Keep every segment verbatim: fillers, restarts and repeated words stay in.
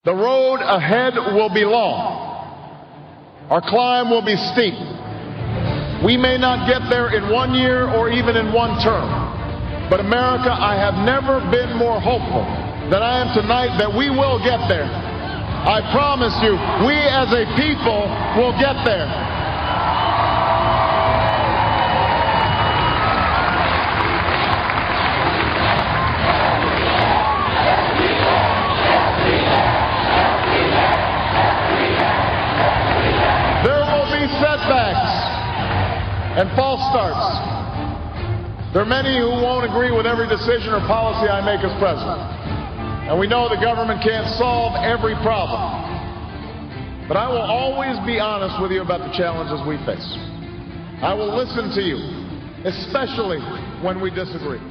The road ahead will be long. Our climb will be steep. We may not get there in one year or even in one term. But America, I have never been more hopeful than I am tonight that we will get there. I promise you, we as a people will get there. And false starts. There are many who won't agree with every decision or policy I make as president. And we know the government can't solve every problem. But I will always be honest with you about the challenges we face. I will listen to you, especially when we disagree.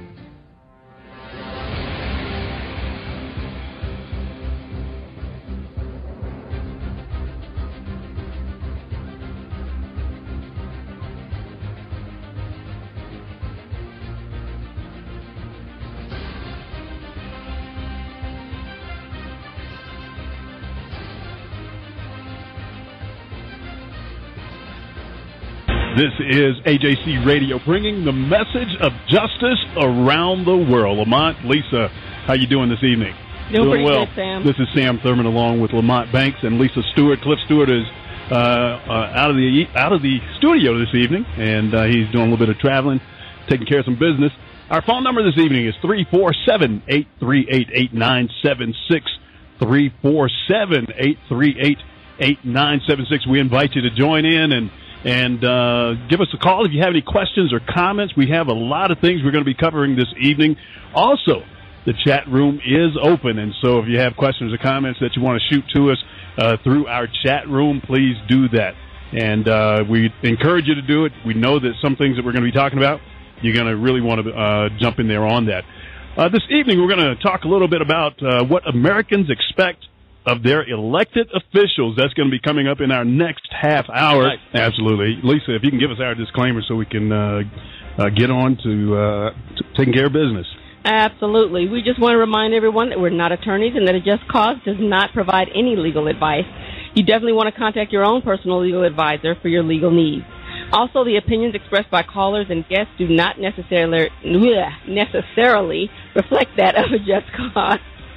This is A J C Radio, bringing the message of justice around the world. Lamont, Lisa, how you doing this evening? Doing, doing well. Good, Sam. This is Sam Thurman along with Lamont Banks and Lisa Stewart. Cliff Stewart is uh, uh, out of the out of the studio this evening, and uh, he's doing a little bit of traveling, taking care of some business. Our phone number this evening is three four seven, eight three eight, eight nine seven six, three four seven, eight three eight, eight nine seven six. We invite you to join in and And uh, give us a call if you have any questions or comments. We have a lot of things we're going to be covering this evening. Also, the chat room is open, and so if you have questions or comments that you want to shoot to us uh, through our chat room, please do that. And uh, we encourage you to do it. We know that some things that we're going to be talking about, you're going to really want to uh, jump in there on that. Uh, this evening, we're going to talk a little bit about uh, what Americans expect of their elected officials. That's going to be coming up in our next half hour. Right. Absolutely. Lisa, if you can give us our disclaimer so we can uh, uh, get on to, uh, to taking care of business. Absolutely. We just want to remind everyone that we're not attorneys and that A Just Cause does not provide any legal advice. You definitely want to contact your own personal legal advisor for your legal needs. Also, the opinions expressed by callers and guests do not necessarily, necessarily reflect that of A Just Cause.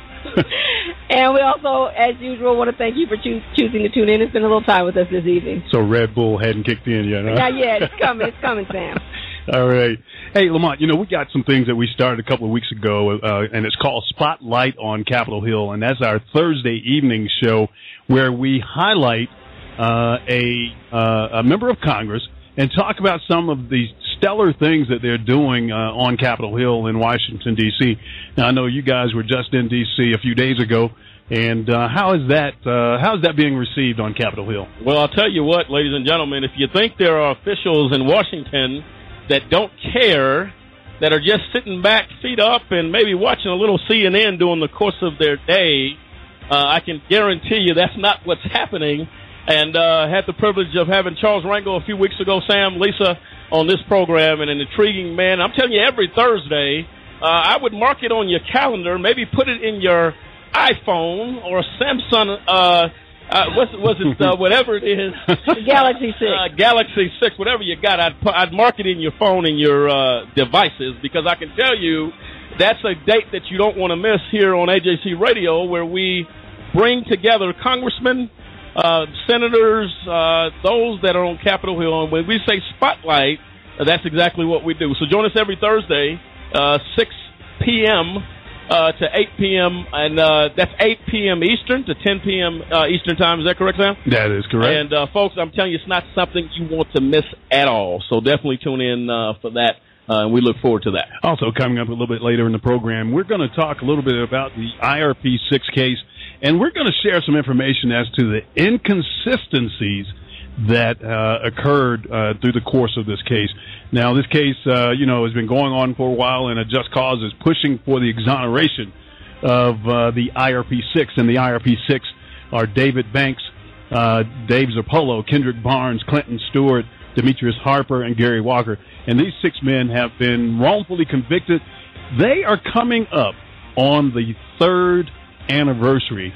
And we also, as usual, want to thank you for choo- choosing to tune in and spend a little time with us this evening. So Red Bull hadn't kicked in yet, huh? Not yet. It's coming. It's coming, Sam. All right. Hey, Lamont, you know, we got some things that we started a couple of weeks ago, uh, and it's called Spotlight on Capitol Hill, and that's our Thursday evening show where we highlight uh, a, uh, a member of Congress and talk about some of the stellar things that they're doing uh, on Capitol Hill in Washington, D C Now, I know you guys were just in D C a few days ago, and uh, how is that uh, how is that being received on Capitol Hill? Well, I'll tell you what, ladies and gentlemen, if you think there are officials in Washington that don't care, that are just sitting back, feet up, and maybe watching a little C N N during the course of their day, uh, I can guarantee you that's not what's happening. And uh, had the privilege of having Charles Rangel a few weeks ago, Sam, Lisa, on this program, and an intriguing man. I'm telling you, every Thursday, uh, I would mark it on your calendar, maybe put it in your iPhone or Samsung, uh, uh, what's, what's it, uh, whatever it is. Galaxy six. Uh, Galaxy six, whatever you got, I'd, pu- I'd mark it in your phone and your uh, devices, because I can tell you that's a date that you don't want to miss here on A J C Radio, where we bring together congressmen, Uh, senators, uh, those that are on Capitol Hill. And when we say spotlight, uh, that's exactly what we do. So join us every Thursday, uh, six p.m. Uh, to eight p.m. And uh, that's eight p.m. Eastern to ten p.m. Uh, Eastern time. Is that correct, Sam? That is correct. And, uh, folks, I'm telling you, it's not something you want to miss at all. So definitely tune in uh, for that. Uh, and we look forward to that. Also, coming up a little bit later in the program, we're going to talk a little bit about the I R P six case. And we're going to share some information as to the inconsistencies that uh, occurred uh, through the course of this case. Now, this case, uh, you know, has been going on for a while, and A Just Cause is pushing for the exoneration of uh, the I R P six. And the I R P six are David Banks, uh, Dave Zappolo, Kendrick Barnes, Clinton Stewart, Demetrius Harper, and Gary Walker. And these six men have been wrongfully convicted. They are coming up on the third anniversary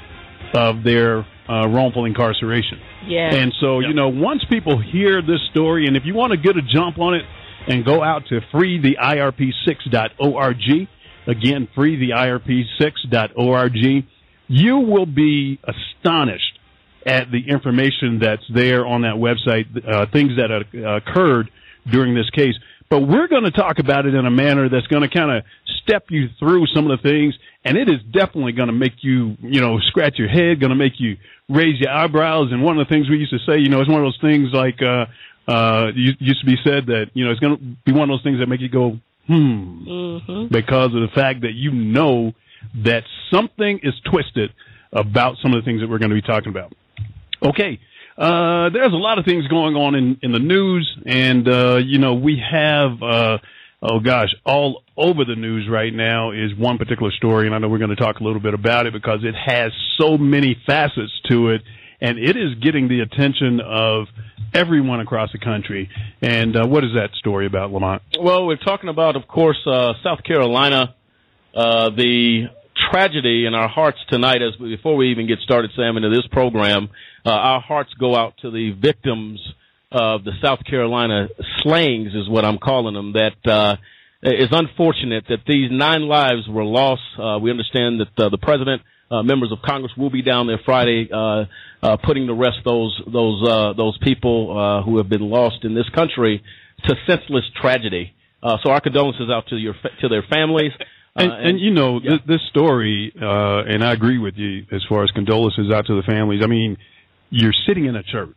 of their uh, wrongful incarceration. Yeah. And so, yep. you know, once people hear this story, and if you want to get a jump on it, and go out to free the I R P six dot org, again, free the I R P six dot org, you will be astonished at the information that's there on that website, uh, things that uh, occurred during this case. But we're going to talk about it in a manner that's going to kind of step you through some of the things, and it is definitely going to make you, you know, scratch your head, going to make you raise your eyebrows. And one of the things we used to say, you know, it's one of those things like, uh, uh, it used to be said that, you know, it's going to be one of those things that make you go, hmm, mm-hmm. because of the fact that you know that something is twisted about some of the things that we're going to be talking about. Okay. Uh, there's a lot of things going on in, in the news, and, uh, you know, we have, uh, oh gosh, all over the news right now is one particular story, and I know we're going to talk a little bit about it because it has so many facets to it, and it is getting the attention of everyone across the country. And uh, what is that story about, Lamont? Well, we're talking about, of course, uh, South Carolina, uh, the tragedy in our hearts tonight. As we, before we even get started, Sam, into this program, uh, our hearts go out to the victims of the South Carolina slayings, is what I'm calling them. That uh, is unfortunate that these nine lives were lost. Uh, we understand that uh, the president, uh, members of Congress, will be down there Friday, uh, uh, putting to rest those those uh, those people uh, who have been lost in this country to senseless tragedy. Uh, so our condolences out to your to their families. Uh, and, and, and, you know, yeah. th- this story, uh, and I agree with you as far as condolences out to the families. I mean, you're sitting in a church,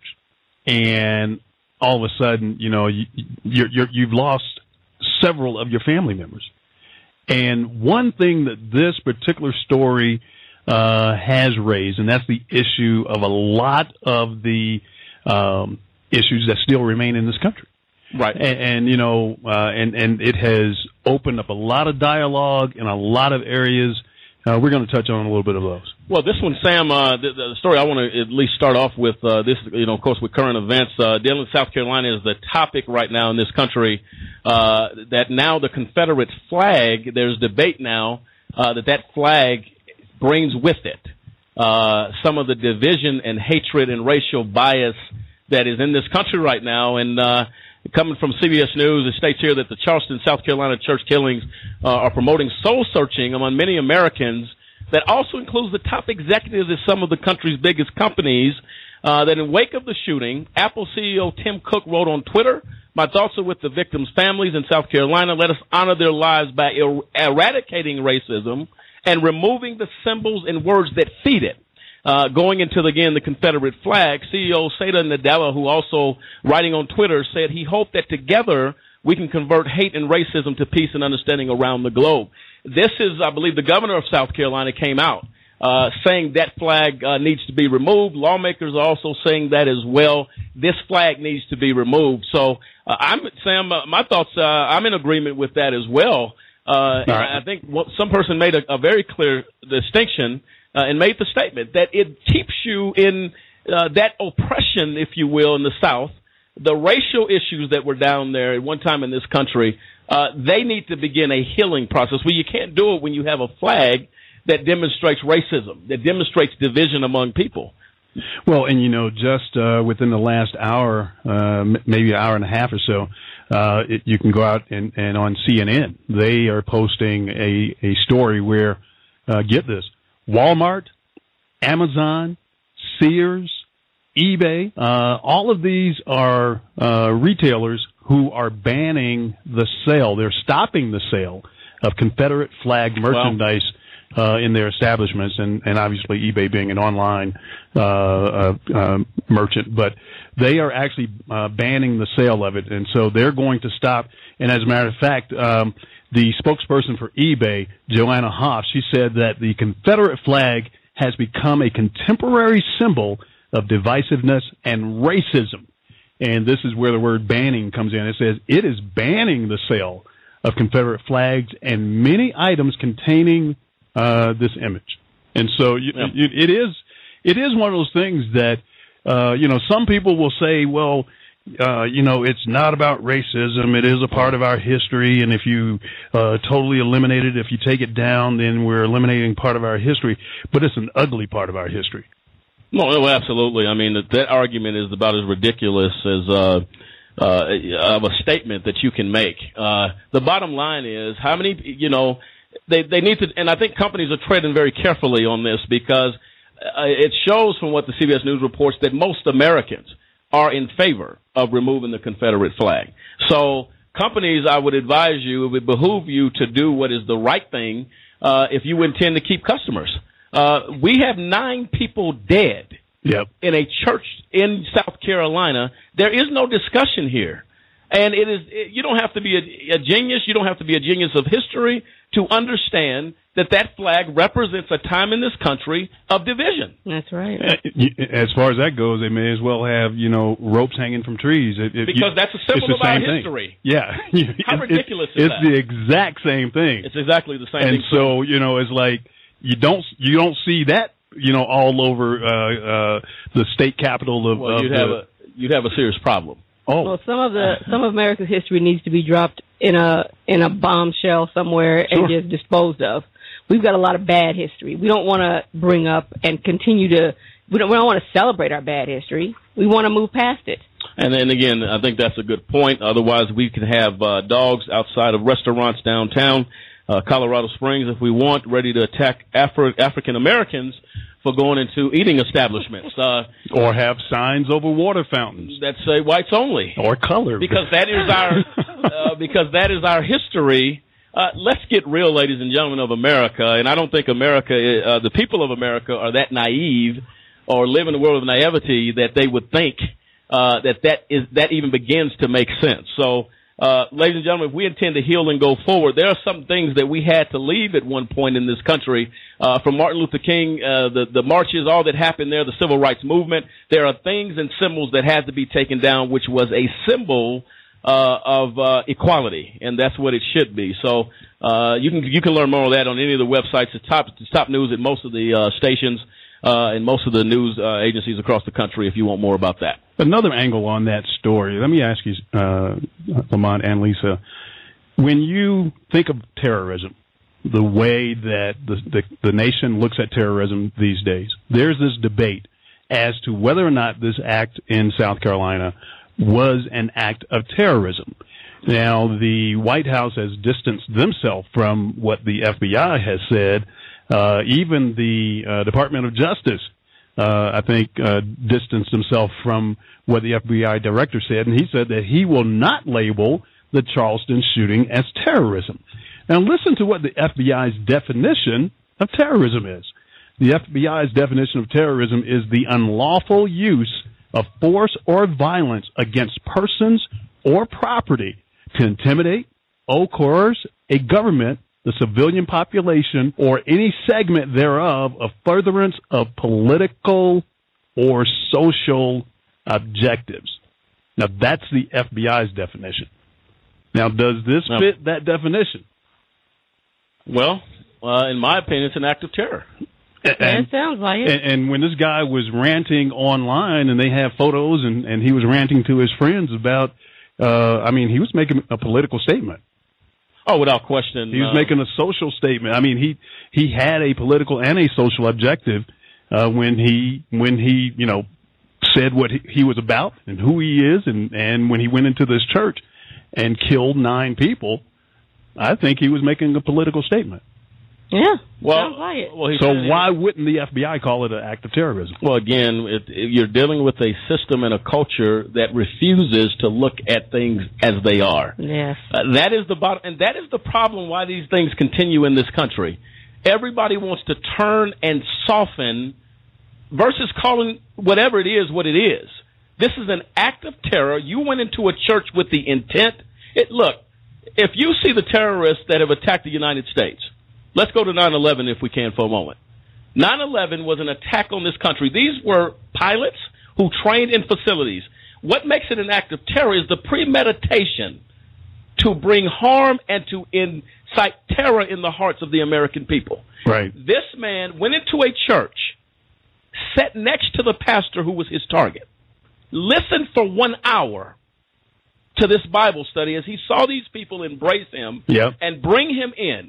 and all of a sudden, you know, you, you're, you're, you've lost several of your family members. And one thing that this particular story uh, has raised, and that's the issue of a lot of the um, issues that still remain in this country. Right. And, and you know, uh, and, and it has opened up a lot of dialogue in a lot of areas. Uh, we're going to touch on a little bit of those. Well, this one, Sam, uh, the, the story I want to at least start off with, uh, this, you know, of course, with current events, uh, dealing with South Carolina is the topic right now in this country, uh, that now the Confederate flag, there's debate now, uh, that that flag brings with it, uh, some of the division and hatred and racial bias that is in this country right now. And, uh, coming from C B S News, it states here that the Charleston, South Carolina church killings uh, are promoting soul searching among many Americans. That also includes the top executives of some of the country's biggest companies. Uh, that in wake of the shooting, Apple C E O Tim Cook wrote on Twitter, "My thoughts are with the victims' families in South Carolina. Let us honor their lives by er- eradicating racism and removing the symbols and words that feed it." Uh, going into, the, again, the Confederate flag, C E O Seda Nadella, who also, writing on Twitter, said he hoped that together we can convert hate and racism to peace and understanding around the globe. This is, I believe, the governor of South Carolina came out uh, saying that flag uh, needs to be removed. Lawmakers are also saying that as well. This flag needs to be removed. So, uh, I'm Sam, uh, my thoughts, uh, I'm in agreement with that as well. Uh, right. I think what, some person made a, a very clear distinction Uh, and made the statement that it keeps you in uh, that oppression, if you will, in the South. The racial issues that were down there at one time in this country, uh, they need to begin a healing process. Well, you can't do it when you have a flag that demonstrates racism, that demonstrates division among people. Well, and, you know, just uh, within the last hour, uh, maybe an hour and a half or so, uh, it, you can go out and, and on C N N, they are posting a, a story where, uh, get this, Walmart, Amazon, Sears, eBay, uh, all of these are uh, retailers who are banning the sale. They're stopping the sale of Confederate flag merchandise wow. uh, in their establishments, and, and obviously eBay being an online uh, uh, uh, merchant. But they are actually uh, banning the sale of it, and so they're going to stop. And as a matter of fact, um, the spokesperson for eBay, Joanna Hoff, she said that the Confederate flag has become a contemporary symbol of divisiveness and racism. And this is where the word banning comes in. It says it is banning the sale of Confederate flags and many items containing uh, this image. And so you, yeah. you, it is it is one of those things that, uh, you know, some people will say, well, uh, you know, it's not about racism. It is a part of our history, and if you uh, totally eliminate it, if you take it down, then we're eliminating part of our history. But it's an ugly part of our history. No, no, absolutely. I mean, that, that argument is about as ridiculous as uh, uh, of a statement that you can make. Uh, the bottom line is how many, you know, they they need to, and I think companies are treading very carefully on this because uh, it shows from what the C B S News reports that most Americans are in favor of removing the Confederate flag. So companies, I would advise you, it would behoove you to do what is the right thing uh, if you intend to keep customers. Uh, we have nine people dead yep. in a church in South Carolina. There is no discussion here. And it is, it, you don't have to be a, a genius. You don't have to be a genius of history to understand that that flag represents a time in this country of division. That's right. As far as that goes, they may as well have, you know, ropes hanging from trees. It, it, because you, that's a symbol of our history. Thing. Yeah. How it, ridiculous it, is it's that? It's the exact same thing. It's exactly the same and thing. And so, you know, it's like you don't you don't see that, you know, all over uh, uh, the state capital of. Well, of you'd the, have a you'd have a serious problem. Oh. Well, some of the some of America's history needs to be dropped in a in a bombshell somewhere Sure. and just disposed of. We've got a lot of bad history. We don't want to bring up and continue to. We don't, we don't want to celebrate our bad history. We want to move past it. And then again, I think that's a good point. Otherwise, we could have uh, dogs outside of restaurants downtown uh, Colorado Springs if we want, ready to attack Afri- African Americans for going into eating establishments. Uh, or have signs over water fountains that say whites only. Or color. Because that is our uh, because that is our history. Uh, let's get real, ladies and gentlemen of America. And I don't think America, uh, the people of America, are that naive or live in a world of naivety that they would think uh, that that is that even begins to make sense. So. Uh, ladies and gentlemen, if we intend to heal and go forward, there are some things that we had to leave at one point in this country. Uh, from Martin Luther King, uh, the, the marches, all that happened there, the civil rights movement, there are things and symbols that had to be taken down, which was a symbol uh, of uh, equality, and that's what it should be. So uh, you can you can learn more of that on any of the websites. It's top, it's top news at most of the uh, stations uh, and most of the news uh, agencies across the country if you want more about that. Another angle on that story, let me ask you, uh, Lamont and Lisa, when you think of terrorism, the way that the, the, the nation looks at terrorism these days, there's this debate as to whether or not this act in South Carolina was an act of terrorism. Now, the White House has distanced themselves from what the F B I has said. Uh, even the uh, Department of Justice Uh, I think, uh, distanced himself from what the F B I director said, and he said that he will not label the Charleston shooting as terrorism. Now, listen to what the F B I's definition of terrorism is. The F B I's definition of terrorism is the unlawful use of force or violence against persons or property to intimidate or coerce a government, the civilian population, or any segment thereof of furtherance of political or social objectives. Now, that's the F B I's definition. Now, does this no. fit that definition? Well, uh, in my opinion, it's an act of terror. And, yeah, it sounds like it. And, and when this guy was ranting online, and they have photos, and, and he was ranting to his friends about, uh, I mean, he was making a political statement. Oh, without question. He was uh, making a social statement. I mean, he he had a political and a social objective uh, when he when he you know said what he, he was about and who he is, and and when he went into this church and killed nine people, I think he was making a political statement. Yeah, well, sounds like it. Well, so why wouldn't the F B I call it an act of terrorism? Well, again, it, it, you're dealing with a system and a culture that refuses to look at things as they are. Yes. Uh, that is the bottom, and that is the problem why these things continue in this country. Everybody wants to turn and soften versus calling whatever it is what it is. This is an act of terror. You went into a church with the intent. It, look, if you see the terrorists that have attacked the United States, let's go to nine eleven if we can for a moment. nine eleven was an attack on this country. These were pilots who trained in facilities. What makes it an act of terror is the premeditation to bring harm and to incite terror in the hearts of the American people. Right. This man went into a church, sat next to the pastor who was his target. listened for one hour to this Bible study as he saw these people embrace him yep. and bring him in.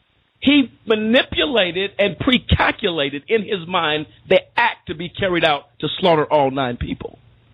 He manipulated and pre-calculated in his mind the act to be carried out to slaughter all nine people.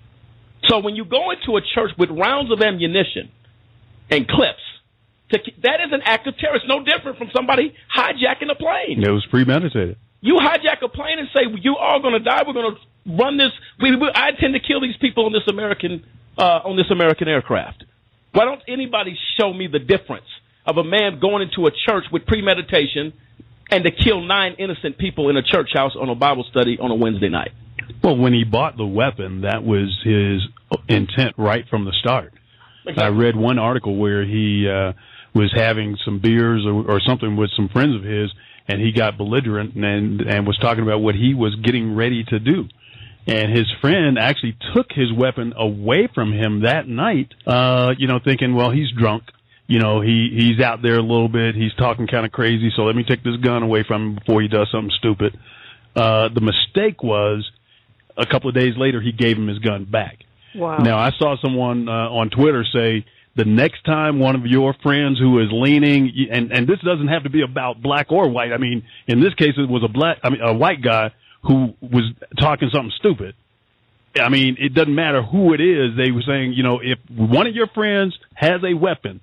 So when you go into a church with rounds of ammunition and clips, to, that is an act of terror. It's no different from somebody hijacking a plane. It was premeditated. You hijack a plane and say, you all going to die, we're going to run this, we, we, I intend to kill these people on this American uh, on this American aircraft. Why don't anybody show me the difference of a man going into a church with premeditation and to kill nine innocent people in a church house on a Bible study on a Wednesday night? Well, when he bought the weapon, that was his intent right from the start. Exactly. I read one article where he uh, was having some beers or, or something with some friends of his, and he got belligerent and, and was talking about what he was getting ready to do. And his friend actually took his weapon away from him that night, uh, you know, thinking, well, he's drunk. You know, he, he's out there a little bit. He's talking kind of crazy, so let me take this gun away from him before he does something stupid. Uh, the mistake was a couple of days later he gave him his gun back. Wow. Now, I saw someone uh, on Twitter say, the next time one of your friends who is leaning, and, and this doesn't have to be about black or white. I mean, in this case, it was a black, I mean, a white guy who was talking something stupid. I mean, it doesn't matter who it is. They were saying, you know, if one of your friends has a weapon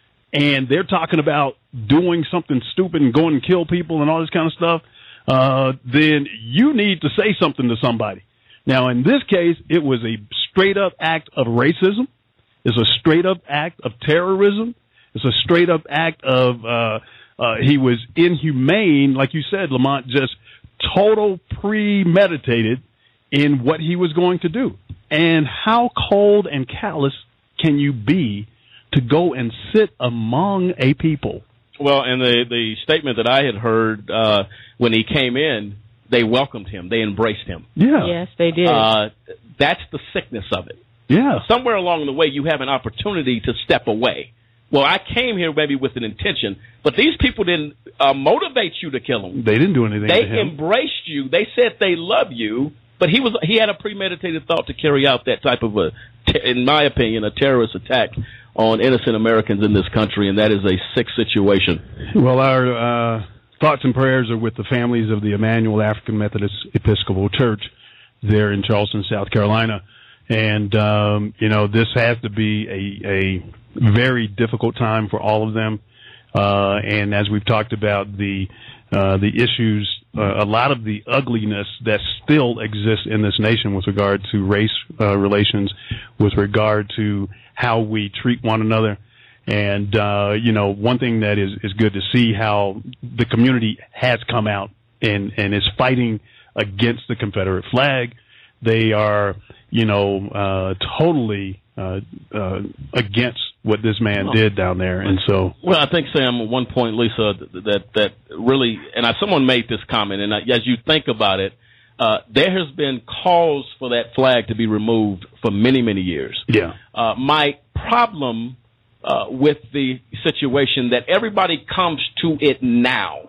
and they're talking about doing something stupid and going and kill people and all this kind of stuff, uh, then you need to say something to somebody. Now, in this case, it was a straight-up act of racism. It's a straight-up act of terrorism. It's a straight-up act of uh, uh, he was inhumane, like you said, Lamont, just total premeditated in what he was going to do. And how cold and callous can you be to go and sit among a people? Well, and the, the statement that I had heard uh, when he came in, they welcomed him. They embraced him. Yeah. Yes, they did. Uh, that's the sickness of it. Yeah. Somewhere along the way, you have an opportunity to step away. Well, I came here maybe with an intention, but these people didn't uh, motivate you to kill him. They didn't do anything They to him. embraced you. They said they love you, but he was he had a premeditated thought to carry out that type of a, in my opinion, a terrorist attack on innocent Americans in this country, and that is a sick situation. Well, our uh, thoughts and prayers are with the families of the Emmanuel African Methodist Episcopal Church there in Charleston, South Carolina. And, um, you know, this has to be a, a very difficult time for all of them. Uh, and as we've talked about, the uh, the issues, uh, a lot of the ugliness that still exists in this nation with regard to race uh, relations, with regard to how we treat one another. And, uh, you know, one thing that is, is good to see how the community has come out and, and is fighting against the Confederate flag. They are, you know, uh, totally uh, uh, against what this man oh. did down there. And so, well, I think, Sam, at one point, Lisa, that that really, and I, someone made this comment, and I, as you think about it, uh, there has been calls for that flag to be removed for many, many years. Yeah. Uh, my problem uh, with the situation that everybody comes to it now.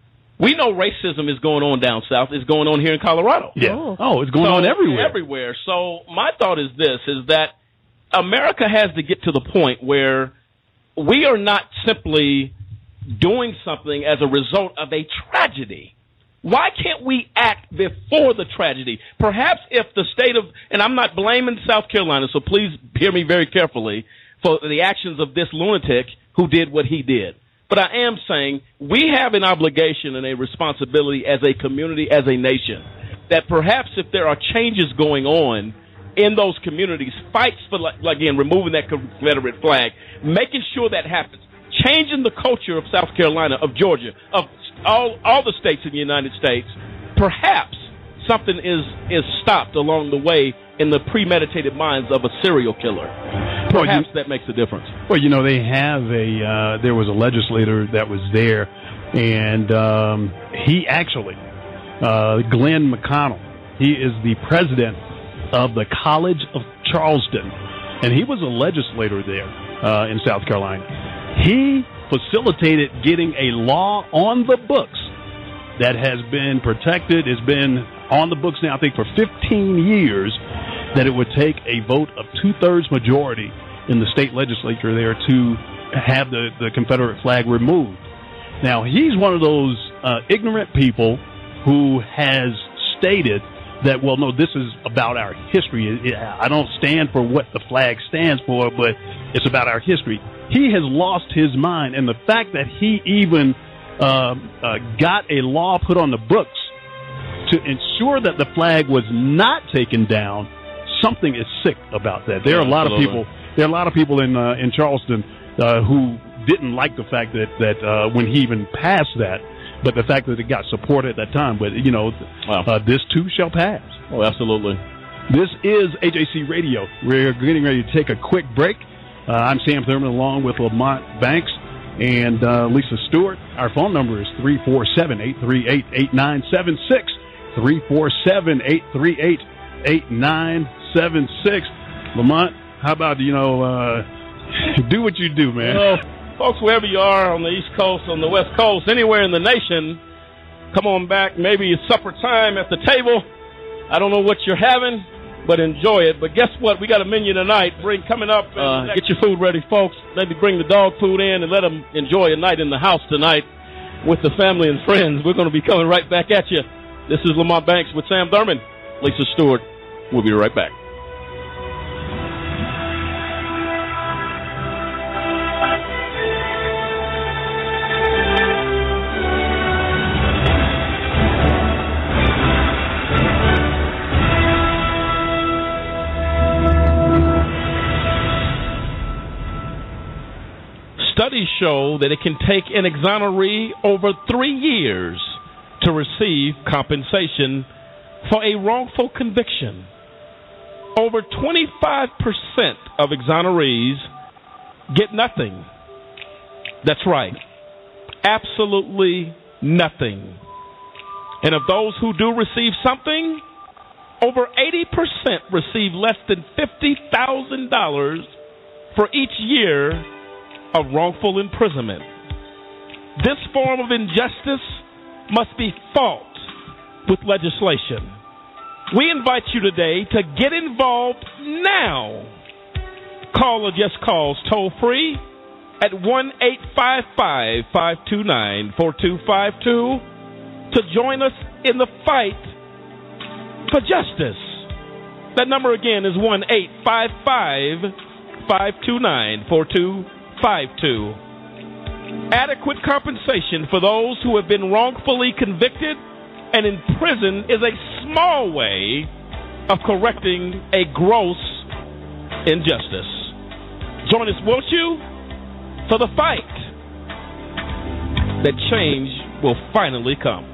We know racism is going on down south. It's going on here in Colorado. Yeah. Oh, oh it's going so, on everywhere. Everywhere. So my thought is this, is that America has to get to the point where we are not simply doing something as a result of a tragedy. Why can't we act before the tragedy? Perhaps if the state of, and I'm not blaming South Carolina, so please hear me very carefully, for the actions of this lunatic who did what he did. But I am saying we have an obligation and a responsibility as a community, as a nation, that perhaps if there are changes going on in those communities, fights for, like, again, removing that Confederate flag, making sure that happens, changing the culture of South Carolina, of Georgia, of all all the states in the United States, perhaps something is, is stopped along the way in the premeditated minds of a serial killer. Perhaps that makes a difference. Well, you know, they have a, uh, there was a legislator that was there, and um, he actually, uh, Glenn McConnell, he is the president of the College of Charleston, and he was a legislator there uh, in South Carolina. He facilitated getting a law on the books that has been protected, has been on the books now, I think, for fifteen years, that it would take a vote of two-thirds majority in the state legislature there to have the, the Confederate flag removed. Now, he's one of those uh, ignorant people who has stated that, well, no, this is about our history. It, it, I don't stand for what the flag stands for, but it's about our history. He has lost his mind, and the fact that he even uh, uh, got a law put on the books to ensure that the flag was not taken down, something is sick about that. There are a lot of people. There are a lot of people in uh, in Charleston uh, who didn't like the fact that that uh, when he even passed that, but the fact that it got support at that time. But you know, wow. uh, this too shall pass. Oh, absolutely. This is A J C Radio. We're getting ready to take a quick break. Uh, I'm Sam Thurman, along with Lamont Banks and uh, Lisa Stewart. Our phone number is three four seven, eight three eight, eight nine seven six. three four seven, eight three eight, eight nine seven six. Lamont, how about, you know, uh, do what you do, man. Well, folks, wherever you are on the East Coast, on the West Coast, anywhere in the nation, come on back. Maybe it's supper time at the table. I don't know what you're having, but enjoy it. But guess what? We got a menu tonight. Bring coming up. Uh, get your food ready, folks. Maybe bring the dog food in and let them enjoy a night in the house tonight with the family and friends. We're going to be coming right back at you. This is Lamont Banks with Sam Thurman, Lisa Stewart. We'll be right back. Studies show that it can take an exoneree over three years to receive compensation for a wrongful conviction. Over twenty-five percent of exonerees get nothing. That's right. Absolutely nothing. And of those who do receive something, over eighty percent receive less than fifty thousand dollars for each year of wrongful imprisonment. This form of injustice must be fought with legislation. We invite you today to get involved now. Call or just calls toll free at one eight five five, five two nine, four two five two to join us in the fight for justice. That number again is one eight five five, five two nine, four two five two. Adequate compensation for those who have been wrongfully convicted and in prison is a small way of correcting a gross injustice. Join us, won't you, for the fight that change will finally come.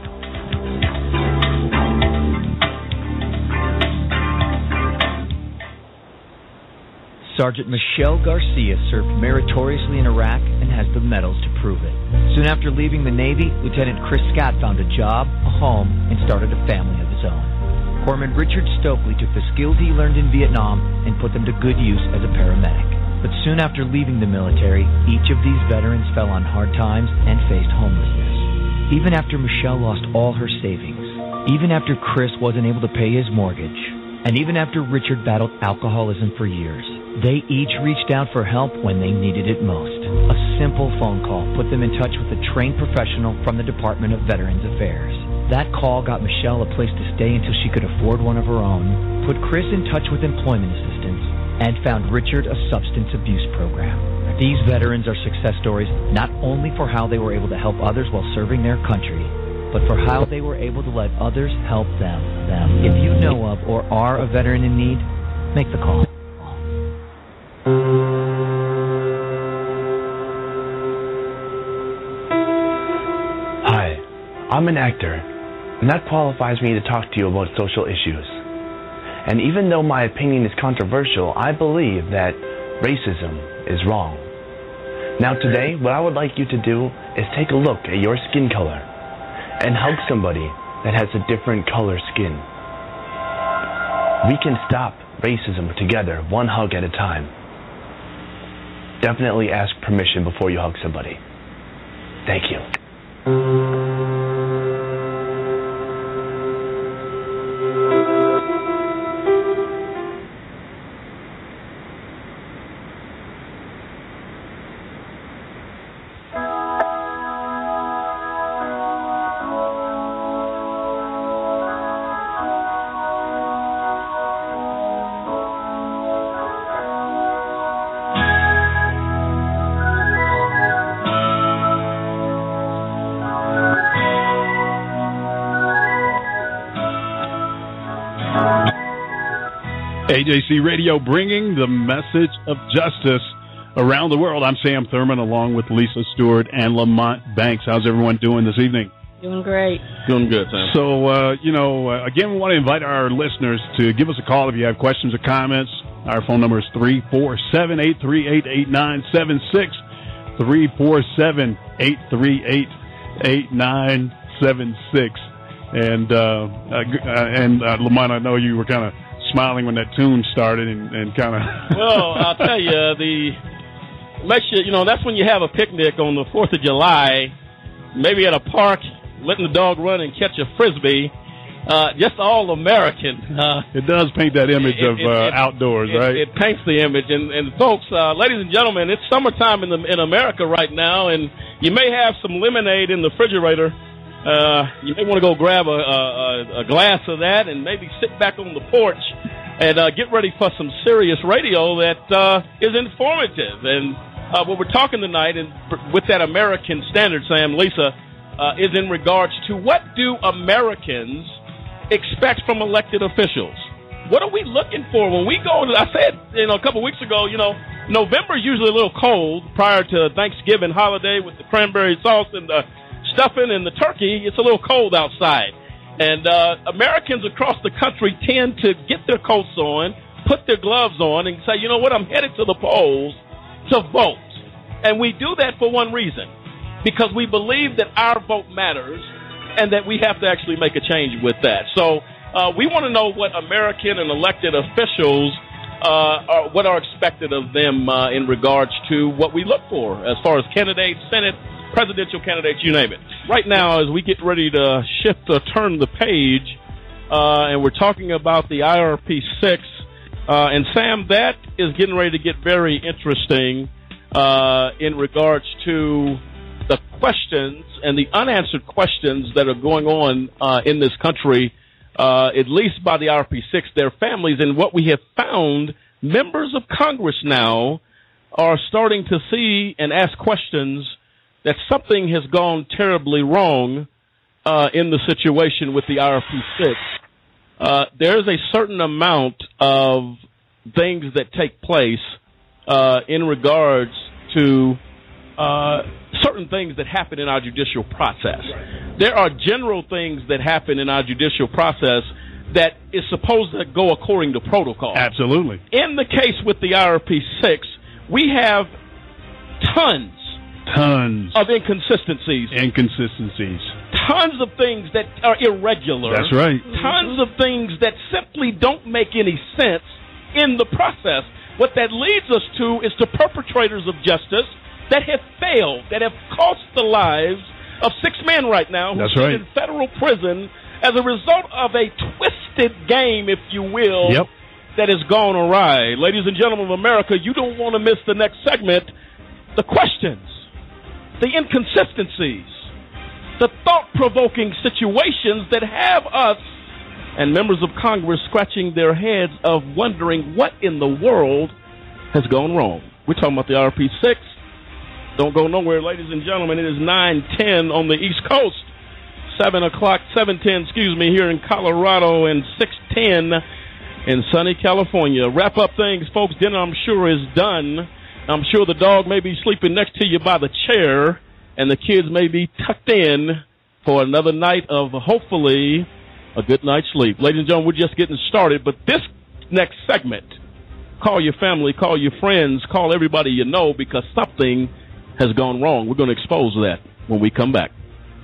Sergeant Michelle Garcia served meritoriously in Iraq and has the medals to prove it. Soon after leaving the Navy, Lieutenant Chris Scott found a job, a home, and started a family of his own. Corpsman Richard Stokely took the skills he learned in Vietnam and put them to good use as a paramedic. But soon after leaving the military, each of these veterans fell on hard times and faced homelessness. Even after Michelle lost all her savings, even after Chris wasn't able to pay his mortgage, and even after Richard battled alcoholism for years, they each reached out for help when they needed it most. A simple phone call put them in touch with a trained professional from the Department of Veterans Affairs. That call got Michelle a place to stay until she could afford one of her own, put Chris in touch with employment assistance, and found Richard a substance abuse program. These veterans are success stories not only for how they were able to help others while serving their country, but for how they were able to let others help them. them. If you know of or are a veteran in need, make the call. Hi, I'm an actor, and that qualifies me to talk to you about social issues. And even though my opinion is controversial, I believe that racism is wrong. Now today, what I would like you to do is take a look at your skin color and hug somebody that has a different color skin. We can stop racism together, one hug at a time. Definitely ask permission before you hug somebody. Thank you. A J C Radio, bringing the message of justice around the world. I'm Sam Thurman, along with Lisa Stewart and Lamont Banks. How's everyone doing this evening? Doing great. Doing good, Sam. So, uh, you know, uh, again, we want to invite our listeners to give us a call if you have questions or comments. Our phone number is three four seven, eight three eight, eight nine seven six, three four seven, eight three eight, eight nine seven six. And, uh, uh, and uh, Lamont, I know you were kind of smiling when that tune started and, and kind of... Well, I'll tell you, the make sure, you know, that's when you have a picnic on the fourth of July, maybe at a park, letting the dog run and catch a Frisbee. Uh, just all American. Uh, it does paint that image it, of it, uh, it, outdoors, it, right? It paints the image. And, and folks, uh, ladies and gentlemen, it's summertime in, the, in America right now, and you may have some lemonade in the refrigerator. Uh, you may want to go grab a, a, a glass of that and maybe sit back on the porch and uh, get ready for some serious radio that uh, is informative. And uh, what we're talking tonight, and with that American standard, Sam, Lisa, uh, is in regards to what do Americans expect from elected officials? What are we looking for when we go to, I said, you know, a couple weeks ago, you know, November is usually a little cold prior to Thanksgiving holiday with the cranberry sauce and the stuffing and the turkey. It's a little cold outside. And uh, Americans across the country tend to get their coats on, put their gloves on, and say, you know what, I'm headed to the polls to vote. And we do that for one reason, because we believe that our vote matters and that we have to actually make a change with that. So uh, we want to know what American and elected officials, uh, are, what are expected of them uh, in regards to what we look for as far as candidates, Senate, presidential candidates, you name it. Right now, as we get ready to shift or turn the page, uh, and we're talking about the I R P six, uh, and Sam, that is getting ready to get very interesting uh, in regards to the questions and the unanswered questions that are going on uh, in this country, uh, at least by the I R P six, their families, and what we have found, members of Congress now are starting to see and ask questions that something has gone terribly wrong uh, in the situation with the I R P six. Uh, there's a certain amount of things that take place uh, in regards to uh, certain things that happen in our judicial process. There are general things that happen in our judicial process that is supposed to go according to protocol. Absolutely. In the case with the I R P six, we have tons Tons of inconsistencies. Inconsistencies. Tons of things that are irregular. That's right. Tons of things that simply don't make any sense in the process. What that leads us to is to perpetrators of justice that have failed, that have cost the lives of six men right now who That's sit right. in federal prison as a result of a twisted game, if you will, yep. that has gone awry. Ladies and gentlemen of America, you don't want to miss the next segment. The questions, the inconsistencies, the thought-provoking situations that have us and members of Congress scratching their heads of wondering what in the world has gone wrong. We're talking about the I R P six. Don't go nowhere, ladies and gentlemen. It is nine ten on the East Coast, seven o'clock, seven ten, excuse me, here in Colorado, and six ten in sunny California. Wrap up things, folks. Dinner, I'm sure, is done. I'm sure the dog may be sleeping next to you by the chair, and the kids may be tucked in for another night of, hopefully, a good night's sleep. Ladies and gentlemen, we're just getting started, but this next segment, call your family, call your friends, call everybody you know, because something has gone wrong. We're going to expose that when we come back.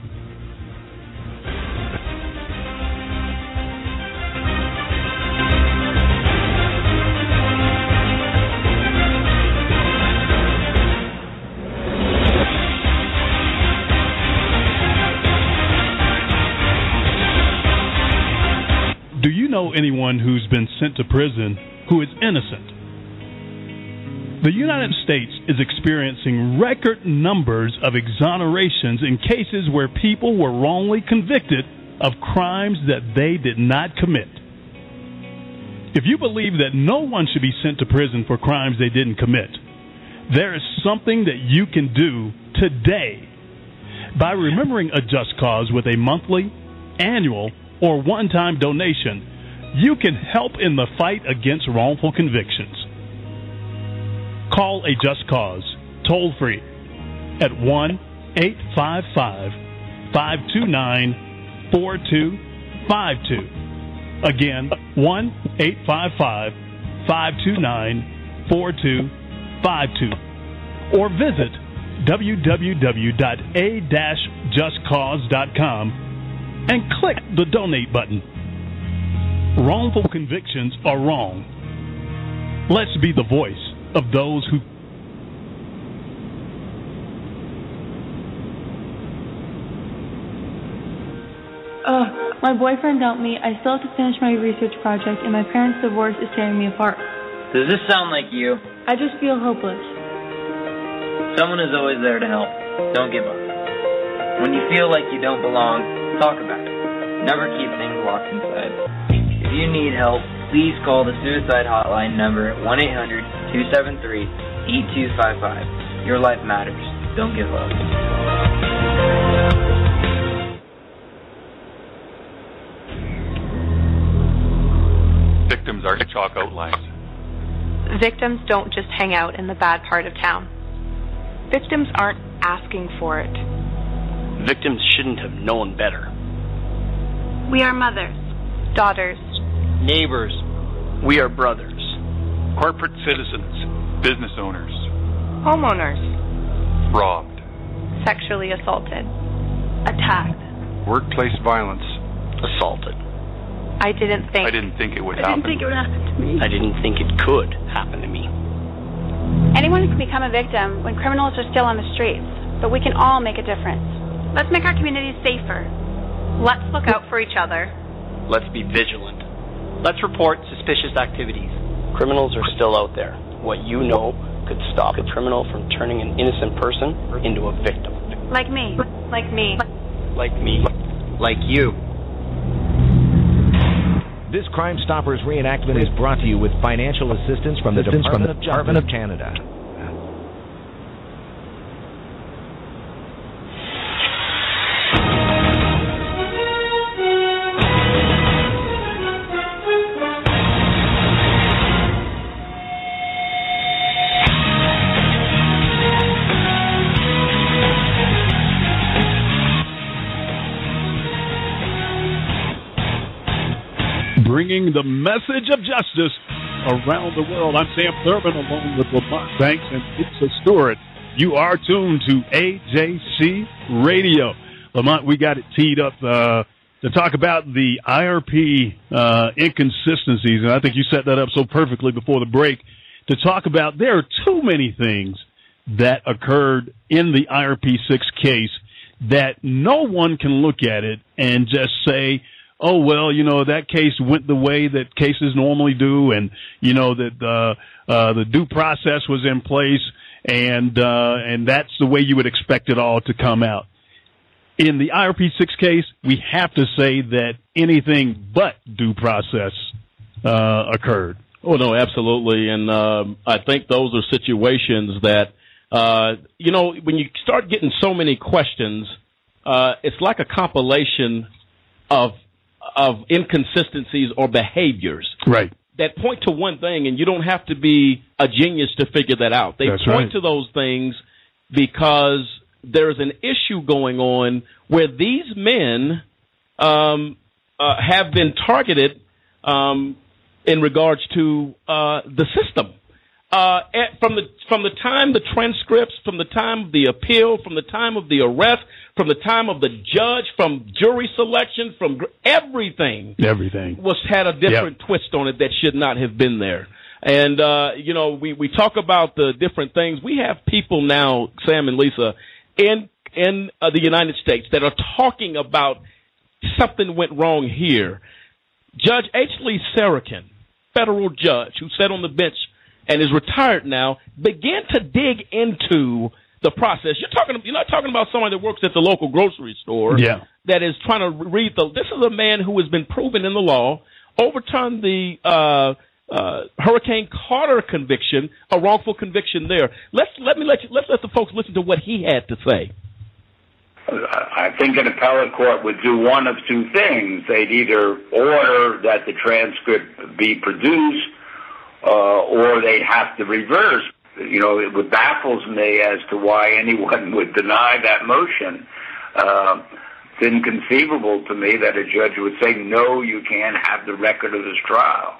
Do you know anyone who's been sent to prison who is innocent? The United States is experiencing record numbers of exonerations in cases where people were wrongly convicted of crimes that they did not commit. If you believe that no one should be sent to prison for crimes they didn't commit, there is something that you can do today by remembering a just cause with a monthly, annual, or one-time donation. you can help in the fight against wrongful convictions. Call a Just Cause, toll free, at one eight five five, five two nine, four two five two. Again, one eight five five, five two nine, four two five two. Or visit w w w dot a dash just cause dot com and click the donate button. Wrongful convictions are wrong. Let's be the voice of those who... Ugh, my boyfriend dumped me, I still have to finish my research project, and my parents' divorce is tearing me apart. Does this sound like you? I just feel hopeless. Someone is always there to help. Don't give up. When you feel like you don't belong, talk about it. Never keep things locked inside. If you need help, please call the suicide hotline number at one eight hundred, two seven three, eight two five five. Your life matters. Don't give up. Victims are chalk outlines. Victims don't just hang out in the bad part of town. Victims aren't asking for it. Victims shouldn't have known better. We are mothers, daughters, neighbors. We are brothers. Corporate citizens, business owners, homeowners, robbed, sexually assaulted, attacked, workplace violence, assaulted. I didn't think. I didn't think it would I happen. didn't think it would happen to me. I didn't think it could happen to me. Anyone can become a victim when criminals are still on the streets, but we can all make a difference. Let's make our communities safer. Let's look out for each other. Let's be vigilant. Let's report suspicious activities. Criminals are still out there. What you know could stop a criminal from turning an innocent person into a victim. Like me. Like me. Like me. Like you. This Crime Stoppers reenactment is brought to you with financial assistance from the Department of Department of Canada. Bringing the message of justice around the world. I'm Sam Thurman, along with Lamont Banks and Lisa Stewart. You are tuned to A J C Radio. Lamont, we got it teed up uh, to talk about the I R P uh, inconsistencies, and I think you set that up so perfectly before the break to talk about there are too many things that occurred in the I R P six case that no one can look at it and just say, oh, well, you know, that case went the way that cases normally do, and, you know, that uh, uh, the due process was in place, and uh, and that's the way you would expect it all to come out. In the I R P six case, we have to say that anything but due process uh, occurred. Oh, no, absolutely. And um, I think those are situations that, uh, you know, when you start getting so many questions, uh, it's like a compilation of of inconsistencies or behaviors. Right. That point to one thing, and you don't have to be a genius to figure that out. They That's point right. to those things because there's an issue going on where these men um, uh, have been targeted um, in regards to uh, the system. Uh, at, from the from the time the transcripts, from the time of the appeal, from the time of the arrest, from the time of the judge, from jury selection, from gr- everything, everything was had a different yep. twist on it that should not have been there. And uh, you know, we we talk about the different things. We have people now, Sam and Lisa, in in uh, the United States that are talking about something went wrong here. Judge H. Lee Sarakin, federal judge who sat on the bench and is retired now, began to dig into the process. You're talking, you're not talking about someone that works at the local grocery store yeah. that is trying to read the. This is a man who has been proven in the law, overturned the uh, uh, Hurricane Carter conviction, a wrongful conviction there. Let's let me let you let's let the folks listen to what he had to say. I think an appellate court would do one of two things. They'd either order that the transcript be produced, uh, or they'd have to reverse. You know, it would baffles me as to why anyone would deny that motion. Uh, it's inconceivable to me that a judge would say, no, you can't have the record of this trial.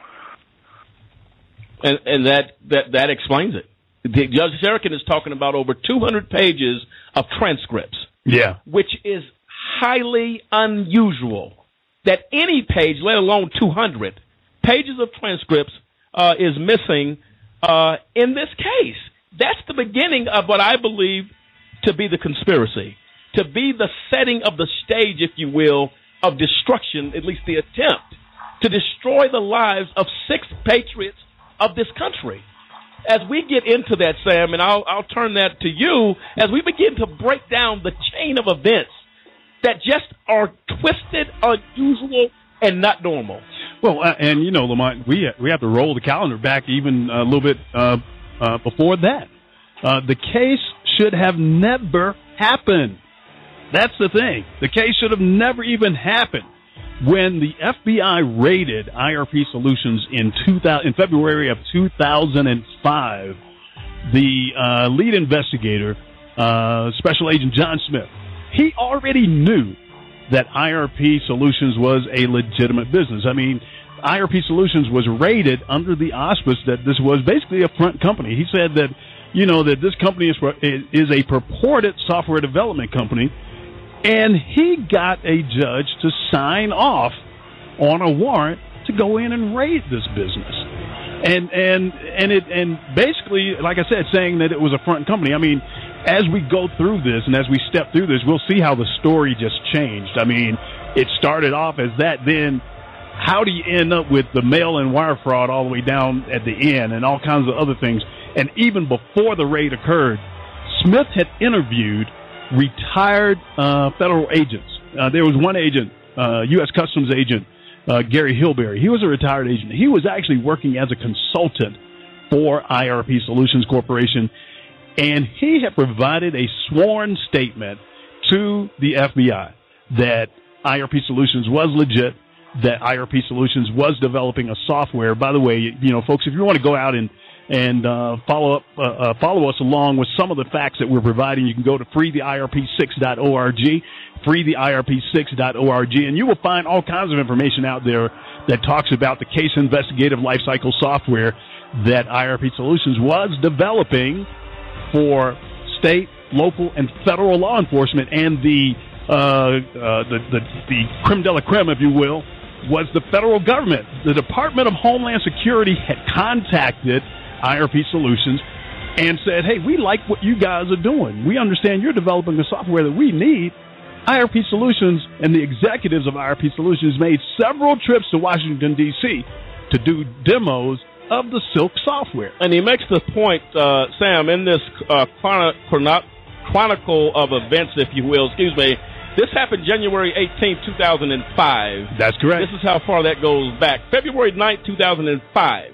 And, and that, that, that explains it. The, Judge Sirican is talking about over two hundred pages of transcripts. Yeah. Which is highly unusual that any page, let alone two hundred pages of transcripts, uh, is missing uh, in this case. That's the beginning of what I believe to be the conspiracy, to be the setting of the stage, if you will, of destruction, at least the attempt, to destroy the lives of six patriots of this country. As we get into that, Sam, and I'll, I'll turn that to you, as we begin to break down the chain of events that just are twisted, unusual, and not normal. Well, uh, and, you know, Lamont, we, we have to roll the calendar back even a little bit uh, uh, before that. Uh, the case should have never happened. That's the thing. The case should have never even happened. When the F B I raided I R P Solutions in two thousand, in February of two thousand five, the uh, lead investigator, uh, Special Agent John Smith, he already knew that I R P Solutions was a legitimate business. I mean, I R P Solutions was raided under the auspice that this was basically a front company. He said that, you know, that this company is, is a purported software development company. And he got a judge to sign off on a warrant to go in and raid this business. And and and it and basically, like I said, saying that it was a front company. I mean, as we go through this and as we step through this, we'll see how the story just changed. I mean, it started off as that. Then how do you end up with the mail-in wire fraud all the way down at the end and all kinds of other things? And even before the raid occurred, Smith had interviewed retired uh, federal agents. Uh, there was one agent, uh, U S Customs agent, uh, Gary Hilberry. He was a retired agent. He was actually working as a consultant for I R P Solutions Corporation, and he had provided a sworn statement to the F B I that I R P Solutions was legit, that I R P Solutions was developing a software. By the way, you know, folks, if you want to go out and and uh, follow up, uh, uh, follow us along with some of the facts that we're providing, you can go to free the I R P six dot org, free the I R P six dot org, and you will find all kinds of information out there that talks about the case investigative lifecycle software that I R P Solutions was developing for state, local, and federal law enforcement. And the uh, uh, the, the the creme de la creme, if you will, was the federal government. The Department of Homeland Security had contacted I R P Solutions and said, hey, we like what you guys are doing. We understand you're developing the software that we need. I R P Solutions and the executives of I R P Solutions made several trips to Washington, D C to do demos of the Silk software. And he makes the point, uh, Sam, in this uh, chron- chron- chronicle of events, if you will, excuse me, this happened January eighteenth, two thousand five. That's correct. This is how far that goes back. February ninth, two thousand five.